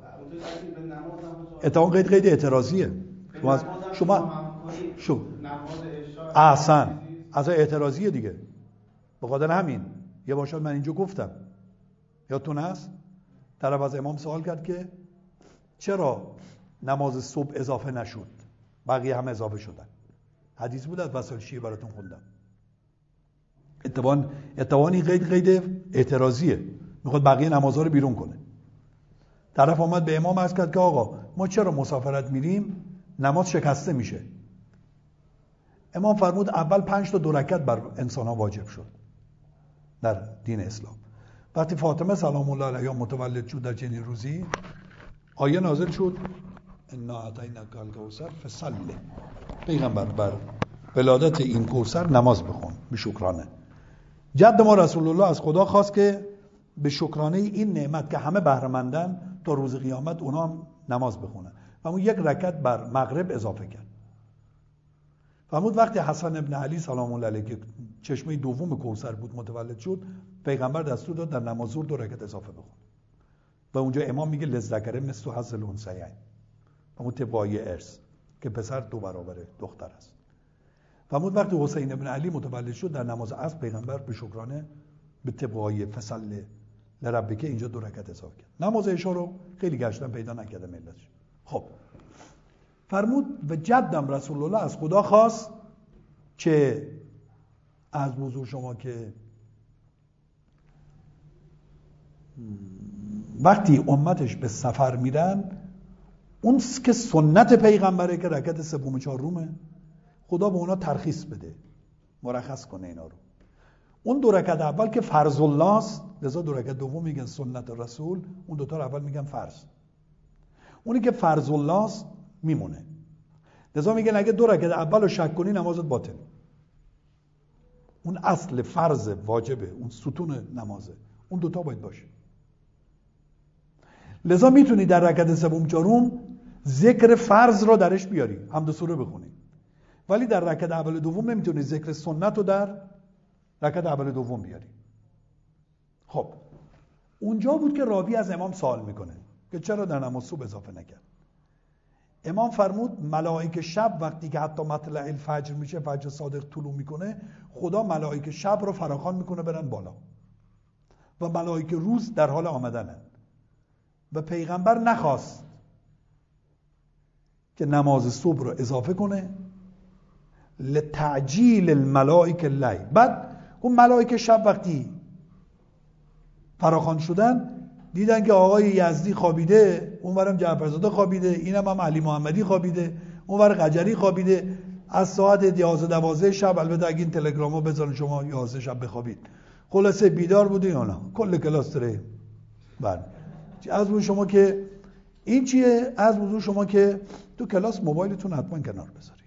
اتفاقا قید اعتراضیه. شما احسن از اعتراضیه دیگه. به خاطر همین یه باشد من اینجا گفتم، یادتون هست طرف از امام سوال کرد که چرا نماز صبح اضافه نشد، بقیه هم اضافه شدن. حدیث بود از وسائل شیعه براتون خوندم. اتوانی قید اعتراضیه، میخواد بقیه نمازها رو بیرون کنه. طرف آمد به امام عرض کرد که آقا ما چرا مسافرت میریم نماز شکسته میشه. امام فرمود اول 5 تا 2 رکعت بر انسان ها واجب شد در دین اسلام. وقتی فاطمه سلام الله علیها متولد شد در چنین روزی، آیه نازل شد انا اعطیناک الکوثر فصل. پیغمبر بر ولادت این کوثر نماز بخون به شکرانه. جد ما رسول الله از خدا خواست که به شکرانه این نعمت که همه بهره مندن تا روز قیامت اونا هم نماز بخونن. و اون 1 رکعت بر مغرب اضافه کرد. فرمود وقتی حسن ابن علی سلام الله علیه که چشمه دوم کوثر بود متولد شد، پیغمبر دستور داد در نماز ظهر 2 رکعت اضافه بخون. و اونجا امام میگه للذکر مثل حظ الانثیین، همون طبقای ارث که پسر 2 برابر دختر است. فرمود وقتی حسین ابن علی متولد شد در نماز عصر پیغمبر به شکرانه به طبقای فصل لربک اینجا 2 رکعت اضافه کرد. نماز عشا رو خیلی گشتن پیدا نکردم ملتش. خب فرمود و جدم رسول الله از خدا خواست که از حضور شما که وقتی امتش به سفر میرن اون که سنت پیغمبره که رکعت 3 و 4 خدا به اونا ترخیص بده، مرخص کنه اینا رو. اون 2 رکعت اول که فرض الله است، لذا 2 رکعت دوم میگن سنت رسول، اون 2 تا اول میگن فرض. اونی که فرض الله است میمونه. لذا میگن اگه 2 رکعت اول رو شک کنی نمازت باطل. اون اصل فرض واجبه، اون ستون نمازه، اون 2 تا باید باشه. لذا میتونی در رکعت 3 و 4 ذکر فرض رو درش بیاری، حمد و سوره بخونی. ولی در رکعت اول و دوم نمیتونی ذکر سنت رو در رکعت اول و دوم بیاری. خب اونجا بود که راوی از امام سوال میکنه که چرا در نماز صبح اضافه نکرد. امام فرمود ملائکه شب وقتی که حتی مطلع الفجر میشه، فجر صادق طلوع میکنه، خدا ملائکه شب رو فراخوان میکنه برن بالا و ملائکه روز در حال آمدنن و پیغمبر نخواست که نماز صبح رو اضافه کنه لتعجیل الملائکه اللیل. بعد اون ملائکه شب وقتی فراخوان شدن دیدن که آقای یزدی خوابیده، اونورم جعفرزاده خوابیده، اینم هم علی محمدی خوابیده، اونور قجری خوابیده. از ساعت 11-12 شب، البته اگه این تلگرامو بزنن شما 11 شب بخوابید، خلاصه بیدار بودین یا نه؟ کل کلاس داره. بله. از بود شما که این چیه؟ از بود شما که تو کلاس موبایلتون حتما کنار بذارید.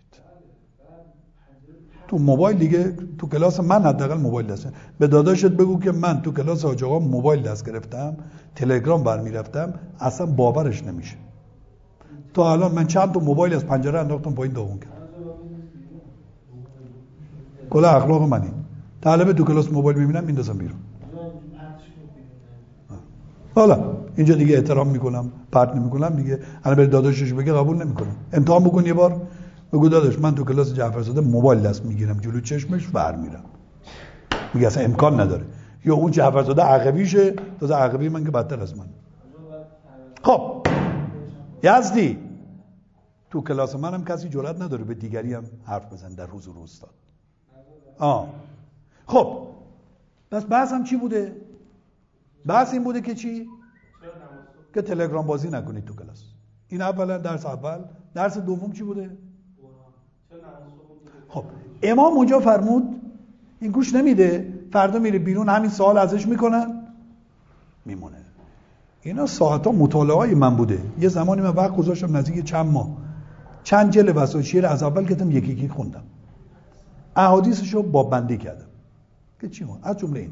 تو موبایل دیگه تو کلاس من حداقل موبایل دست. به داداشت بگو که من تو کلاس حاج آقا موبایل دست گرفتم، تلگرام برمی‌رفتم، اصلا باورش نمیشه. تا الان من چند تا موبایل از پنجره انداختم پایین داغون کردم. کل اخلاق منی. طالب تو کلاس موبایل میبینم میندازم بیرون. حالا اینجا دیگه احترام میکنم، پرت نمیکنم دیگه. الان بر داداشش بگه قبول نمیکنم. امتحان بکن یه بار، بگو داداش من تو کلاس جعفرزاده موبایل دست میگیرم جلو چشمش ور میرم. میگه اصلا امکان نداره. یا اون جعفرزاده عقبیشه، تازه عقبی من که بدتر از من. خب یزدی تو کلاس منم کسی جرئت نداره به دیگری هم حرف بزن در حضور استاد. خب پس بحثم چی بوده؟ بحث این بوده که چی؟ که تلگرام بازی نکنید تو کلاس. این اولا درس اول. درس دوم چی بوده؟ خب امام اونجا فرمود این گوش نمیده، فردا میره بیرون همین سوال ازش میکنن میمونه. اینا ساعتا مطالعه من بوده. یه زمانی من وقت گذاشتم نزدیک چند ماه چند جلد وصل شعر از اول کردم، یکی یکی خوندم، احادیثشو باب بندی کردم که چی ما از جمله این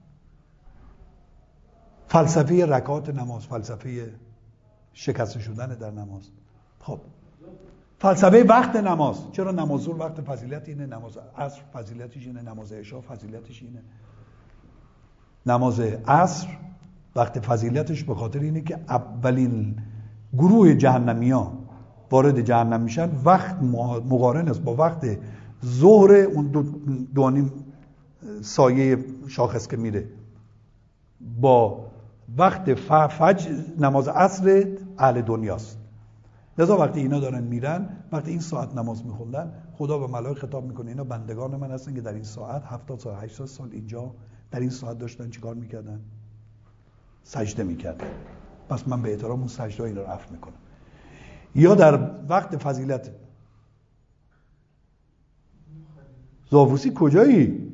فلسفه رکعات نماز، فلسفه شکست شدن در نماز، خب فلسفه وقت نماز، چرا نماز ظهر وقت فضیلت اینه، نماز عصر فضیلتش اینه، نماز عشا فضیلتش اینه. نماز عصر وقت فضیلتش به خاطر اینه که اولین گروه جهنمیان وارد جهنم میشن، وقت مقارن است با وقت ظهر، اون دو نیم سایه شاخص که میره، با وقت فجر نماز عصر اهل دنیاست. لذا وقتی اینا دارن میرن، وقتی این ساعت نماز میخوندن، خدا به ملائکه خطاب میکنه اینا بندگان من هستن که در این ساعت 70 سال 80 سال اینجا در این ساعت داشتن چیکار میکردن؟ سجده میکردن. پس من به احترام اون سجده اینا رو عفو میکنم. یا در وقت فضیلت زاووسی کجایی؟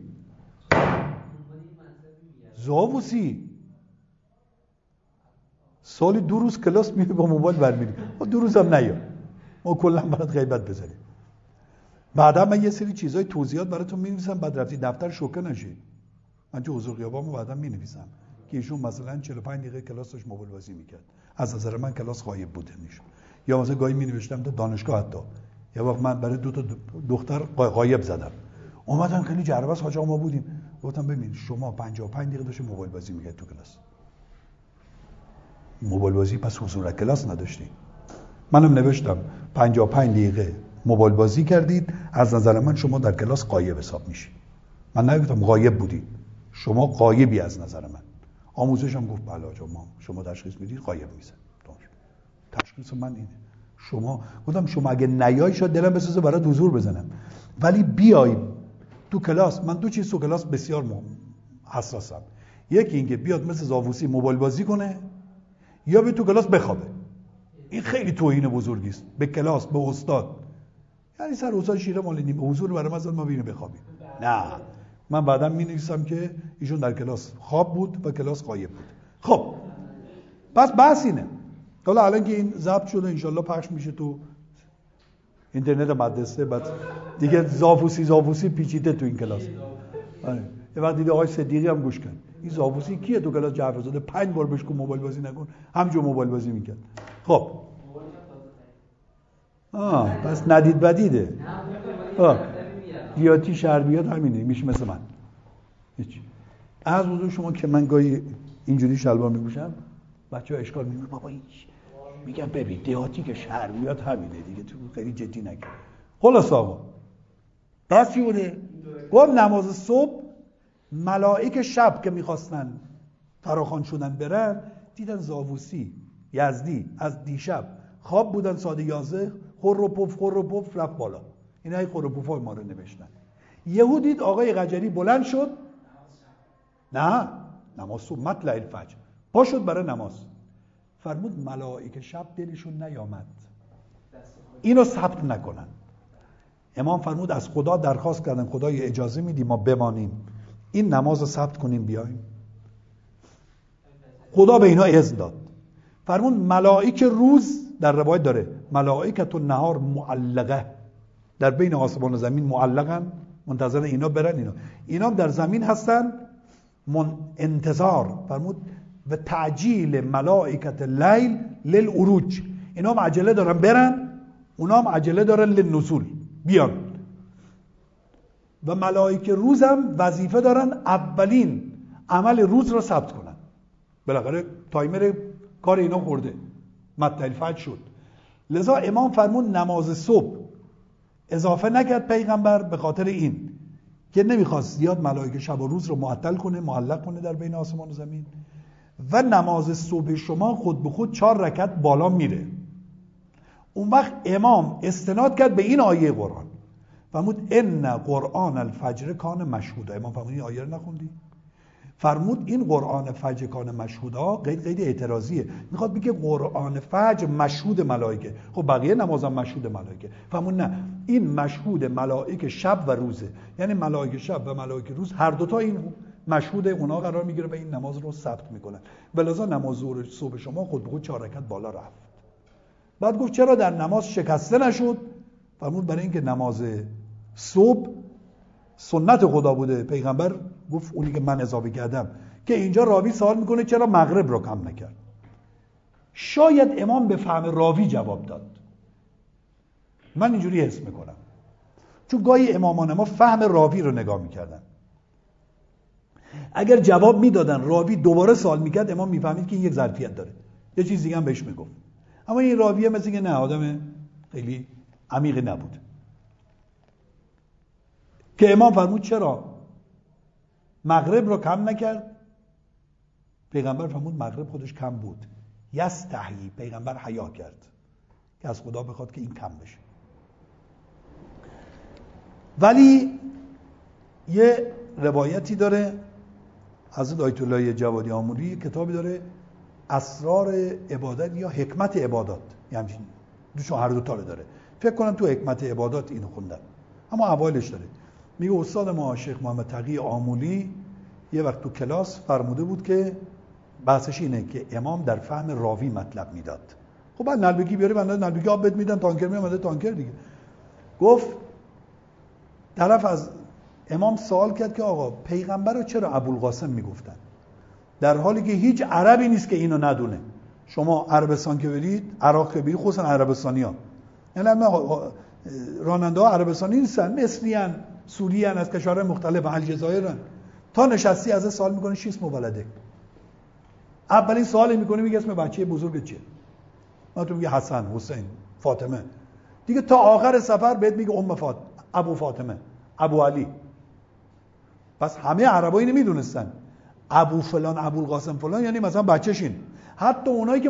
زاووسی سالی 2 روز کلاس میری با موبایل برمیری، 2 روز هم نیا، ما کلا برات غیبت بزنیم. بعدا من یه سری چیزای توضیحات براتون می‌نویسم، بعد رفتی دفتر شوکه نشی. من تو حضور غیابامو بعدا می‌نویسم که ایشون مثلا 45 دقیقه کلاس داشت موبایل بازی می‌کرد، از نظر من کلاس غایب بوده میشه. یا مثلا گاهی می‌نوشتم تو دانشگاه حتی یه وقت من برای 2 تا دختر غایب زدم، اومدن خیلی جربس حاج آقا ما بودیم، گفتم ببین شما 55 دقیقه داشت موبایل بازی می‌کرد تو کلاس، موبایل بازی پس حضور کلاس نداشتی. منم نوشتم 55 دقیقه موبایل بازی کردید، از نظر من شما در کلاس غایب حساب میشید. من نگفتم غایب بودید، شما غایبی از نظر من. آموزشم گفت بله آقا ما شما تشخیص میدید غایب میشه. تشخیص من اینه. شما گفتم شما اگه نیای شاید دلم بسوزه برات حضور بزنم، ولی بیای تو کلاس. من 2 چیز تو کلاس بسیار حساسم. یکی اینکه بیاد مثل زاووسی موبایل بازی کنه، یا به تو کلاس بخوابه. این خیلی توهین بزرگی است به کلاس، به استاد. یعنی سر استاد شیره مال نیم حضور برام از ما بینه بخوابیم. نه، من بعداً می‌نویسم که ایشون در کلاس خواب بود و کلاس غایب بود. خب پس بحث اینه. حالا الان که این ضبط شده ان شاءالله پخش میشه تو اینترنت مدرسه، بعد دیگه زاووسی پیچیده تو این کلاس. آره. یه وقت دیدی آقای صدیقی هم گوش کرد. این زاووسی کیه تو کلاس جعفرزاده 5 بار بهش گفت موبایل بازی نکن، همونجا موبایل بازی میکرد. خب پس ندید بدیده. دیاتی شربیات همینه، میشه مثل من. هیچ. از حضور شما که من گاهی اینجوری شلوار میپوشم، بچه‌ها اشکال میکنن بابا میگم ببین دهاتی که شهر میاد همینه دیگه، تو خیلی جدی نگیر. خلاص آقا بس بوده. گفت نماز صبح ملائک شب که میخواستن فراخوان شدن برن، دیدن زاووسی یزدی از دیشب خواب بودن ساعت 11 خور و پف رفت بالا. اینا های خور و پفای ما رو نوشتن. یهو دید آقای قجری بلند شد، نه نماز صبح مطلع الفجر پا شد برای نماز. فرمود ملائک شب دلشون نیامد اینو ثبت نکنن. امام فرمود از خدا درخواست کردن خدای اجازه میدی ما بمانیم این نماز رو ثبت کنیم بیایم؟ خدا به اینا اذن داد. فرمود ملائک روز، در روایت داره ملائکت النهار معلقه، در بین آسمان و زمین معلقن، منتظر اینا برن. اینا در زمین هستن انتظار. فرمود و تعجیل ملائکت اللیل للعروج، اینا هم عجله دارن برن، اونا هم عجله دارن للنزول بیان. و ملائک روز هم وظیفه دارن اولین عمل روز را ثبت کنن. بالاخره تایمر کار اینا خورده، مطلع الفجر شد. لذا امام فرمود نماز صبح اضافه نکرد پیغمبر، به خاطر این که نمیخواست زیاد ملائکه شب و روز رو معطل کنه، معلق کنه در بین آسمان و زمین. و نماز صبح شما خود به خود 4 رکعت بالا میره. اون وقت امام استناد کرد به این آیه قرآن، فرمود ان قرآن الفجر کان مشهودا. امام فرمود این آیه رو نخوندی؟ فرمود این قرآن فجر کان مشهودا قید اعتراضیه، میخواد بگه قرآن فجر مشهود ملائکه، خب بقیه نمازم مشهود ملائکه. فرمود نه، این مشهود ملائکه شب و روزه، یعنی ملائکه شب و ملائکه روز هر دوتا این مشهود اونا قرار میگیره و این نماز رو ثبت میکنن. ولذا نماز صبح شما خود به خود 4 رکعت بالا رفت. بعد گفت چرا در نماز شکسته نشد؟ فرمود برای اینکه نماز صبح سنت خدا بوده. پیغمبر گفت اونی که من اضافه کردم، که اینجا راوی سوال میکنه چرا مغرب رو کم نکرد. شاید امام به فهم راوی جواب داد، من اینجوری حس میکنم، چون گاهی امامان ما فهم راوی رو نگاه میکردن. اگر جواب میدادن راوی دوباره سوال میکرد، امام میفهمید که این یک ظرفیت داره، یه چیز دیگه هم بهش میگفت. اما این راویه مثل که نه، آدم خیلی عمیقی نبود. که امام فرمود چرا مغرب رو کم نکرد؟ پیغمبر فرمود مغرب خودش کم بود، یستحیی، پیغمبر حیا کرد که از خدا بخواد که این کم بشه. ولی یه روایتی داره حضرت آیت الله جوادی آموری، کتابی داره اسرار عبادت یا حکمت عبادات، یعنی دوشون هر دوتا رو داره. فکر کنم تو حکمت عبادات اینو خوندن، اما اوایلش داره. میگه استاد ما شیخ محمد تقی آمولی یه وقت تو کلاس فرموده بود که بحثش اینه که امام در فهم راوی مطلب میداد. خب بعد نلبگی بیاری، بنده نلبگی آب بد میدن، تانکر میامده تانکر دیگه. گفت طرف از امام سوال کرد که آقا پیغمبر رو چرا ابوالقاسم میگفتن، در حالی که هیچ عربی نیست که اینو ندونه. شما عربستان که برید، عراق که برید، خصوصا عربستانی ها، یعنی راننده ها عربستانی نیستن، مصری ان، سوری ان، از کشورهای مختلف، الجزایر ان. تا نشستی از سوال میکنه چی اسم ولده، اولین سوال میکنه میگه اسم بچه بزرگ چیه، ما تو میگه حسن، حسین، فاطمه، دیگه تا آخر سفر بهت میگه ابو فاطمه، ابو علی. پس همه عربا اینو میدونستن، ابو فلان، ابوالقاسم فلان، یعنی مثلا بچه‌شین. حتی اونایی که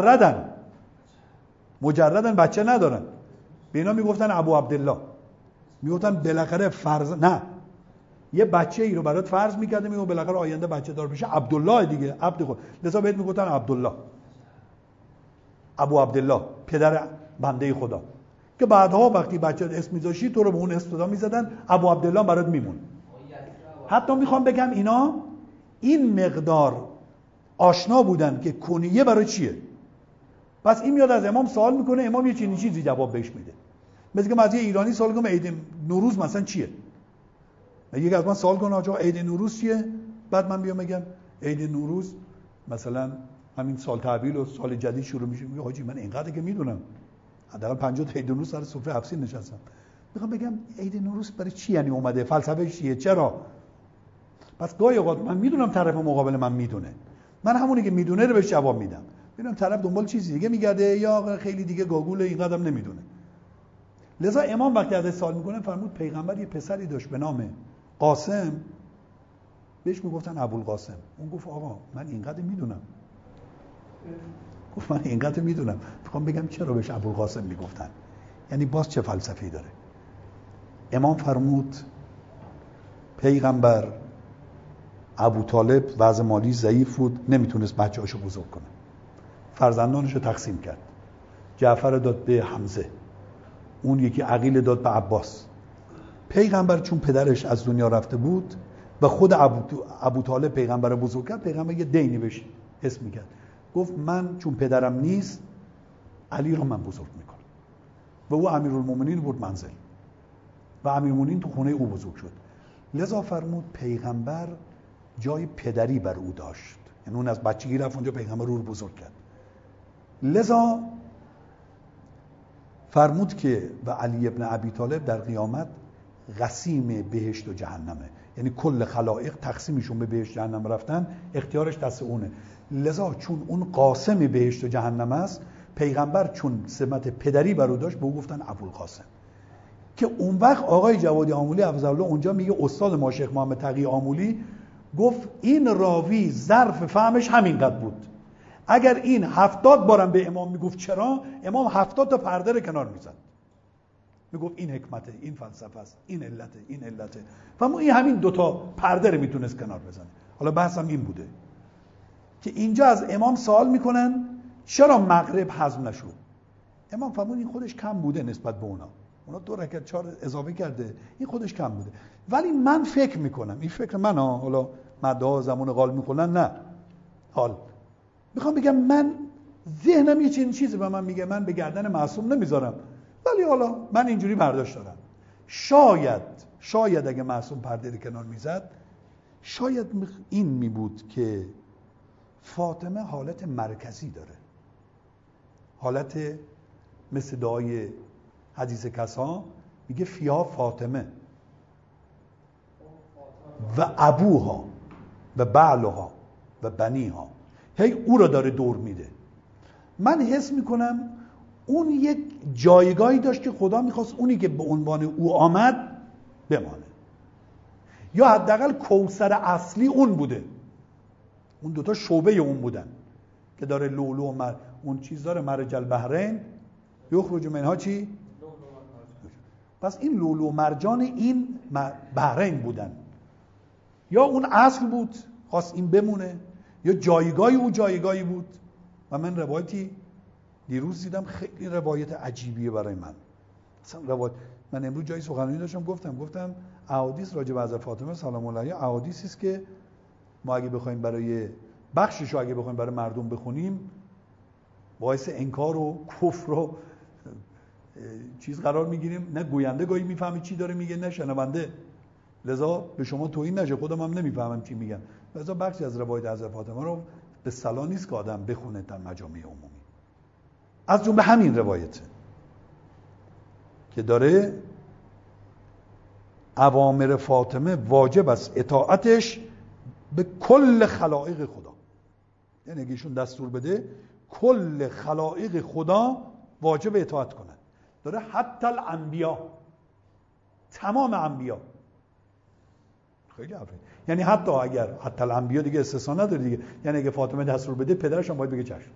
مجردن بچه ندارن، به اینا میگفتن ابو عبدالله، میگفتن بالاخره فرض، نه یه بچه ای رو برات فرض میکرده، میگه بالاخره آینده بچه دار بشه، عبدالله دیگه، عبد خود، لذا بهت میگفتن عبدالله، ابو عبدالله، پدر بنده خدا. که بعدها وقتی بچه اسم میذاشی تو رو به اون اسم صدا میزدن، ابو عبدالله برات میمون. حتی میخوام بگم اینا این مقدار آشنا بودن که کنیه برای چیه. پس این میاد از امام سوال میکنه، امام یه چیزی جواب بهش میده. مثل که من از یه ایرانی سوال کنم عید نوروز مثلا چیه، یکی از من سوال کنه آقا عید نوروز چیه، بعد من بیام بگم عید نوروز مثلا همین سال تحویل و سال جدید شروع میشه. میگه حاجی من اینقدر که میدونم، حداقل 50 تا عید نوروز سر سفره حفصی نشستم. میخوام بگم عید نوروز برای چی یعنی اومده، فلسفه‌اش چیه، چرا. پس گاهی اوقات من میدونم طرف مقابل من میدونه، من همونی که میدونه رو بهش جواب میدم. ببینم طرف دنبال چیزی دیگه میگرده یا خیلی دیگه گاگول این قدم نمیدونه. لذا امام وقتی ازش سوال میکنه فرمود پیغمبر یه پسری داشت به نام قاسم، بهش میگفتن ابوالقاسم. اون گفت آقا من اینقدر میدونم. گفت من اینقدر میدونم، میخوام بگم چرا بهش ابوالقاسم میگفتن، یعنی باز چه فلسفه‌ای داره. امام فرمود پیغمبر ابوطالب وضع مالی ضعیف بود، نمیتونست بچه‌هاشو بزرگ کنه، فرزندانشو تقسیم کرد. جعفر داد به حمزه، اون یکی عقیل داد به عباس. پیغمبر چون پدرش از دنیا رفته بود و خود ابوطالب پیغمبر بزرگ کرد، پیغمبر یه دینی بهش حس میکرد، گفت من چون پدرم نیست علی رو من بزرگ میکنم و او امیرالمومنین بود منزل و امیرالمومنین تو خونه او بزرگ شد. لذا فرمود پیغمبر جای پدری بر او داشت، یعنی اون از بچگی رفت اونجا، پیغمبر رو بزرگ کرد. لذا فرمود که و علی ابن ابی طالب در قیامت قسیم بهشت و جهنمه، یعنی کل خلائق تقسیمشون به بهشت جهنم رفتن اختیارش دست اونه. لذا چون اون قاسم بهشت و جهنم است، پیغمبر چون سمت پدری بر او داشت به او گفتن ابوالقاسم. که اون وقت آقای جوادی آمولی حفظه‌الله اونجا میگه استاد ما شیخ محمد تقی آمولی گفت این راوی ظرف فهمش همینقدر بود، اگر این 70 بارم به امام میگفت چرا، امام 70 تا پرده رو کنار میزد، میگفت این حکمته، این فلسفه است، این علته، این علته، و ما این همین دوتا پرده رو میتونست کنار بزنه. حالا بحثم این بوده که اینجا از امام سوال میکنن چرا مغرب هضم نشد. امام فرمود این خودش کم بوده نسبت به اونا 2 رکعت 4 اضافه کرده، این خودش کم بوده. ولی من فکر میکنم، این فکر من حالا مدعا زمان قال میخونن نه، حال میخوام بگم من ذهنم یه چیزی به من میگه، من به گردن معصوم نمیذارم، ولی حالا من اینجوری برداشت دارم. شاید اگه معصوم پرده کنار میزد، شاید این میبود که فاطمه حالت مرکزی داره، حالت مثل دعای حدیث کسا میگه فیا فاطمه و ابوها و بعلها و بنیها، هی او رو داره دور میده. من حس میکنم اون یک جایگاهی داشت که خدا میخواست اونی که به عنوان او آمد بمانه، یا حداقل کوثر اصلی اون بوده، اون دوتا شعبه اون بودن که داره لولو و اون چیز داره مرج البحرین یخرج منها چی؟ پس این لولو و مرجان این بحرین بودن، یا اون اصل بود خواست این بمونه، یا جایگاهی او جایگاهی بود. و من روایتی دیروز دیدم خیلی روایت عجیبیه برای من، اصلا روایت، من امروز جایی سخنرانی داشتم گفتم احادیث راجع به حضرت فاطمه سلام الله علیها احادیثی است که ما اگه بخوایم برای بخشش رو اگه بخوایم برای مردم بخونیم باعث انکار و کفر و چیز قرار میگیریم، نه گوینده گاهی میفهمی چی داره میگه نه شنونده، لذا به شما توهین نشه، خودم هم نمیفهمم چی میگن. لذا بخشی از روایت حضرت فاطمه رو به صلاح نیست که آدم بخونه در مجامع عمومی، از جمله همین روایته که داره اوامر فاطمه واجب است اطاعتش به کل خلائق خدا، یعنی اگه ایشون دستور بده کل خلائق خدا واجب اطاعت کنن، داره حتی الانبیا، تمام انبیا، خیلی عفیه. یعنی حتی الانبیا دیگه استثنا نداره دیگه، یعنی اگه فاطمه دستور بده پدرش هم باید بگه چشم.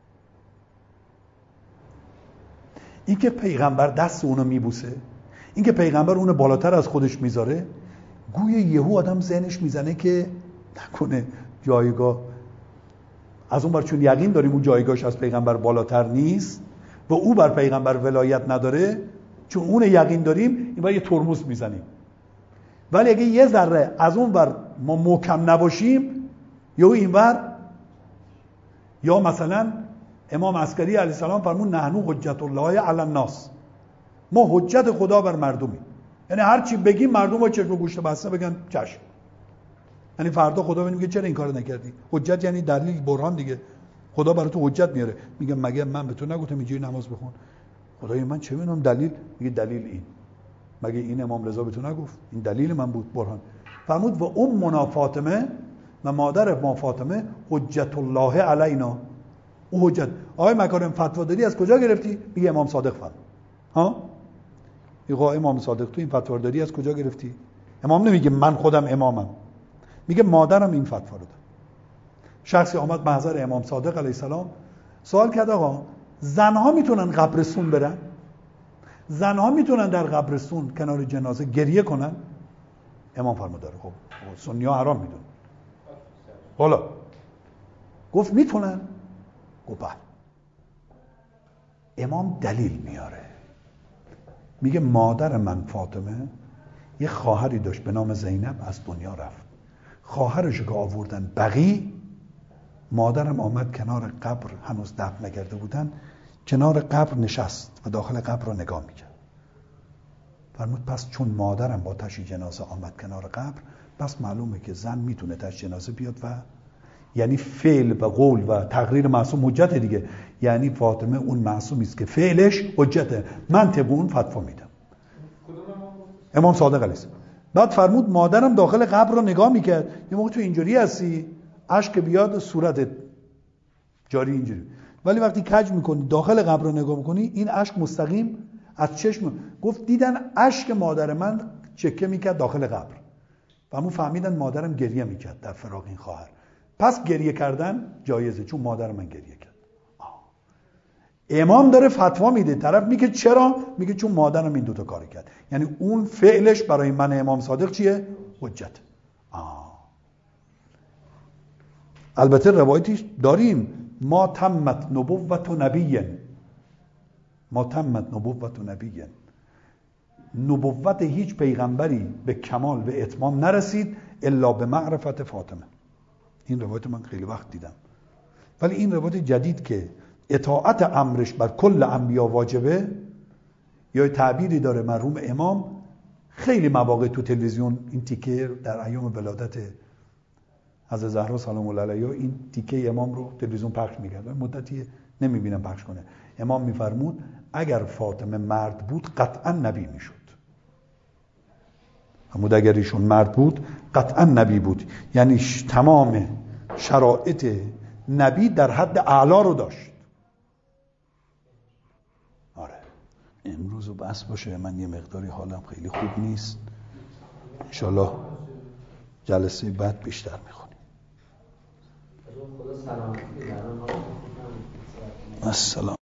این که پیغمبر دست اونو میبوسه، این که پیغمبر اونو بالاتر از خودش میذاره، گویا یهو آدم ذهنش میزنه که نکنه جایگاه از اون بر، چون یقین داریم اون جایگاهش از پیغمبر بالاتر نیست و او بر پیغمبر ولایت نداره، چون اون یقین داریم این بار یه ترمز میزنیم. ولی اگه یه ذره از اون بر ما محکم نباشیم، یا این بر، یا مثلا امام عسکری علیه السلام فرمون نحنو حجت الله علی الناس، ما حجت خدا بر مردمی، یعنی هر چی بگیم مردم با چشم و گوشت بسته بگن چشم. یعنی فردا خدا میگه چرا این کارو نکردی؟ حجت یعنی دلیل، برهان دیگه. خدا برای تو حجت میاره، میگه مگه من به تو نگفتم اینجوری نماز بخون؟ خدای من چه میدونم دلیل، میگه دلیل این، مگه این امام رضا به تو نگفت؟ این دلیل من بود، برهان. فرمود و امنا فاطمه، و مادر ما فاطمه حجت الله علینا، او حجت. آقای مکارم فتوا داری از کجا گرفتی؟ میگه امام صادق فرمود. ها؟ میگه امام صادق تو این فتوا داری از کجا گرفتی؟ امام نمیگه من خودم امامم، میگه مادرم این فتوا رو داد. شخصی آمد محضر امام صادق علیه السلام سوال کرد آقا زنها میتونن قبرستون برن؟ زنها میتونن در قبرستون کنار جنازه گریه کنن؟ امام فرمود داره. خب سنی ها حرام میدونن. حالا گفت میتونن؟ گفت بله. امام دلیل میاره، میگه مادر من فاطمه یه خواهری داشت به نام زینب، از دنیا رفت. خواهرشو که آوردن بقی، مادرم آمد کنار قبر، هنوز دفن نکرده بودن، کنار قبر نشست و داخل قبر رو نگاه میکرد. فرمود پس چون مادرم با تشییع جنازه آمد کنار قبر، پس معلومه که زن میتونه تشییع جنازه بیاد و یعنی فعل و قول و تقریر معصوم حجت دیگه. یعنی فاطمه اون معصومی است که فعلش حجته، من طبق اون فتوا میدم. امام صادق علیه السلام. بعد فرمود مادرم داخل قبر رو نگاه میکرد، یه موقع تو اینجوری هستی اشک بیاد صورتت جاری اینجوری، ولی وقتی کج میکنی داخل قبر رو نگاه میکنی این اشک مستقیم از چشم. گفت دیدن اشک مادر من چکه میکرد داخل قبر و همون فهمیدن مادرم گریه میکرد در فراق این خواهر، پس گریه کردن جایزه چون مادر من گریه کرد. امام داره فتوا میده، طرف میگه چرا؟ میگه چون مادرم این دوتا کار کرد، یعنی اون فعلش برای من امام صادق چیه؟ حجت. البته روایتیش داریم ما تمت نبوت نبیین، ما تمت نبوت نبیین، نبوت هیچ پیغمبری به کمال به اتمام نرسید الا به معرفت فاطمه. این روایت من خیلی وقت دیدم، ولی این روایت جدید که اطاعت امرش بر کل انبیا واجبه یا تعبیری داره مرحوم امام، خیلی مواقع تو تلویزیون این تیکه در ایام ولادت حضرت زهرا سلام الله علیها این تیکه امام رو تلویزیون پخش می‌کرد، مدتی نمی‌بینم پخش کنه. امام می‌فرمود اگر فاطمه مرد بود قطعا نبی میشد. فرمود اگر ایشون مرد بود قطعا نبی بود، یعنی تمام شرایط نبی در حد اعلا رو داشت. آره امروز رو بس باشه، من یه مقداری حالم خیلی خوب نیست، انشالله جلسه بعد بیشتر میخونیم. السلام.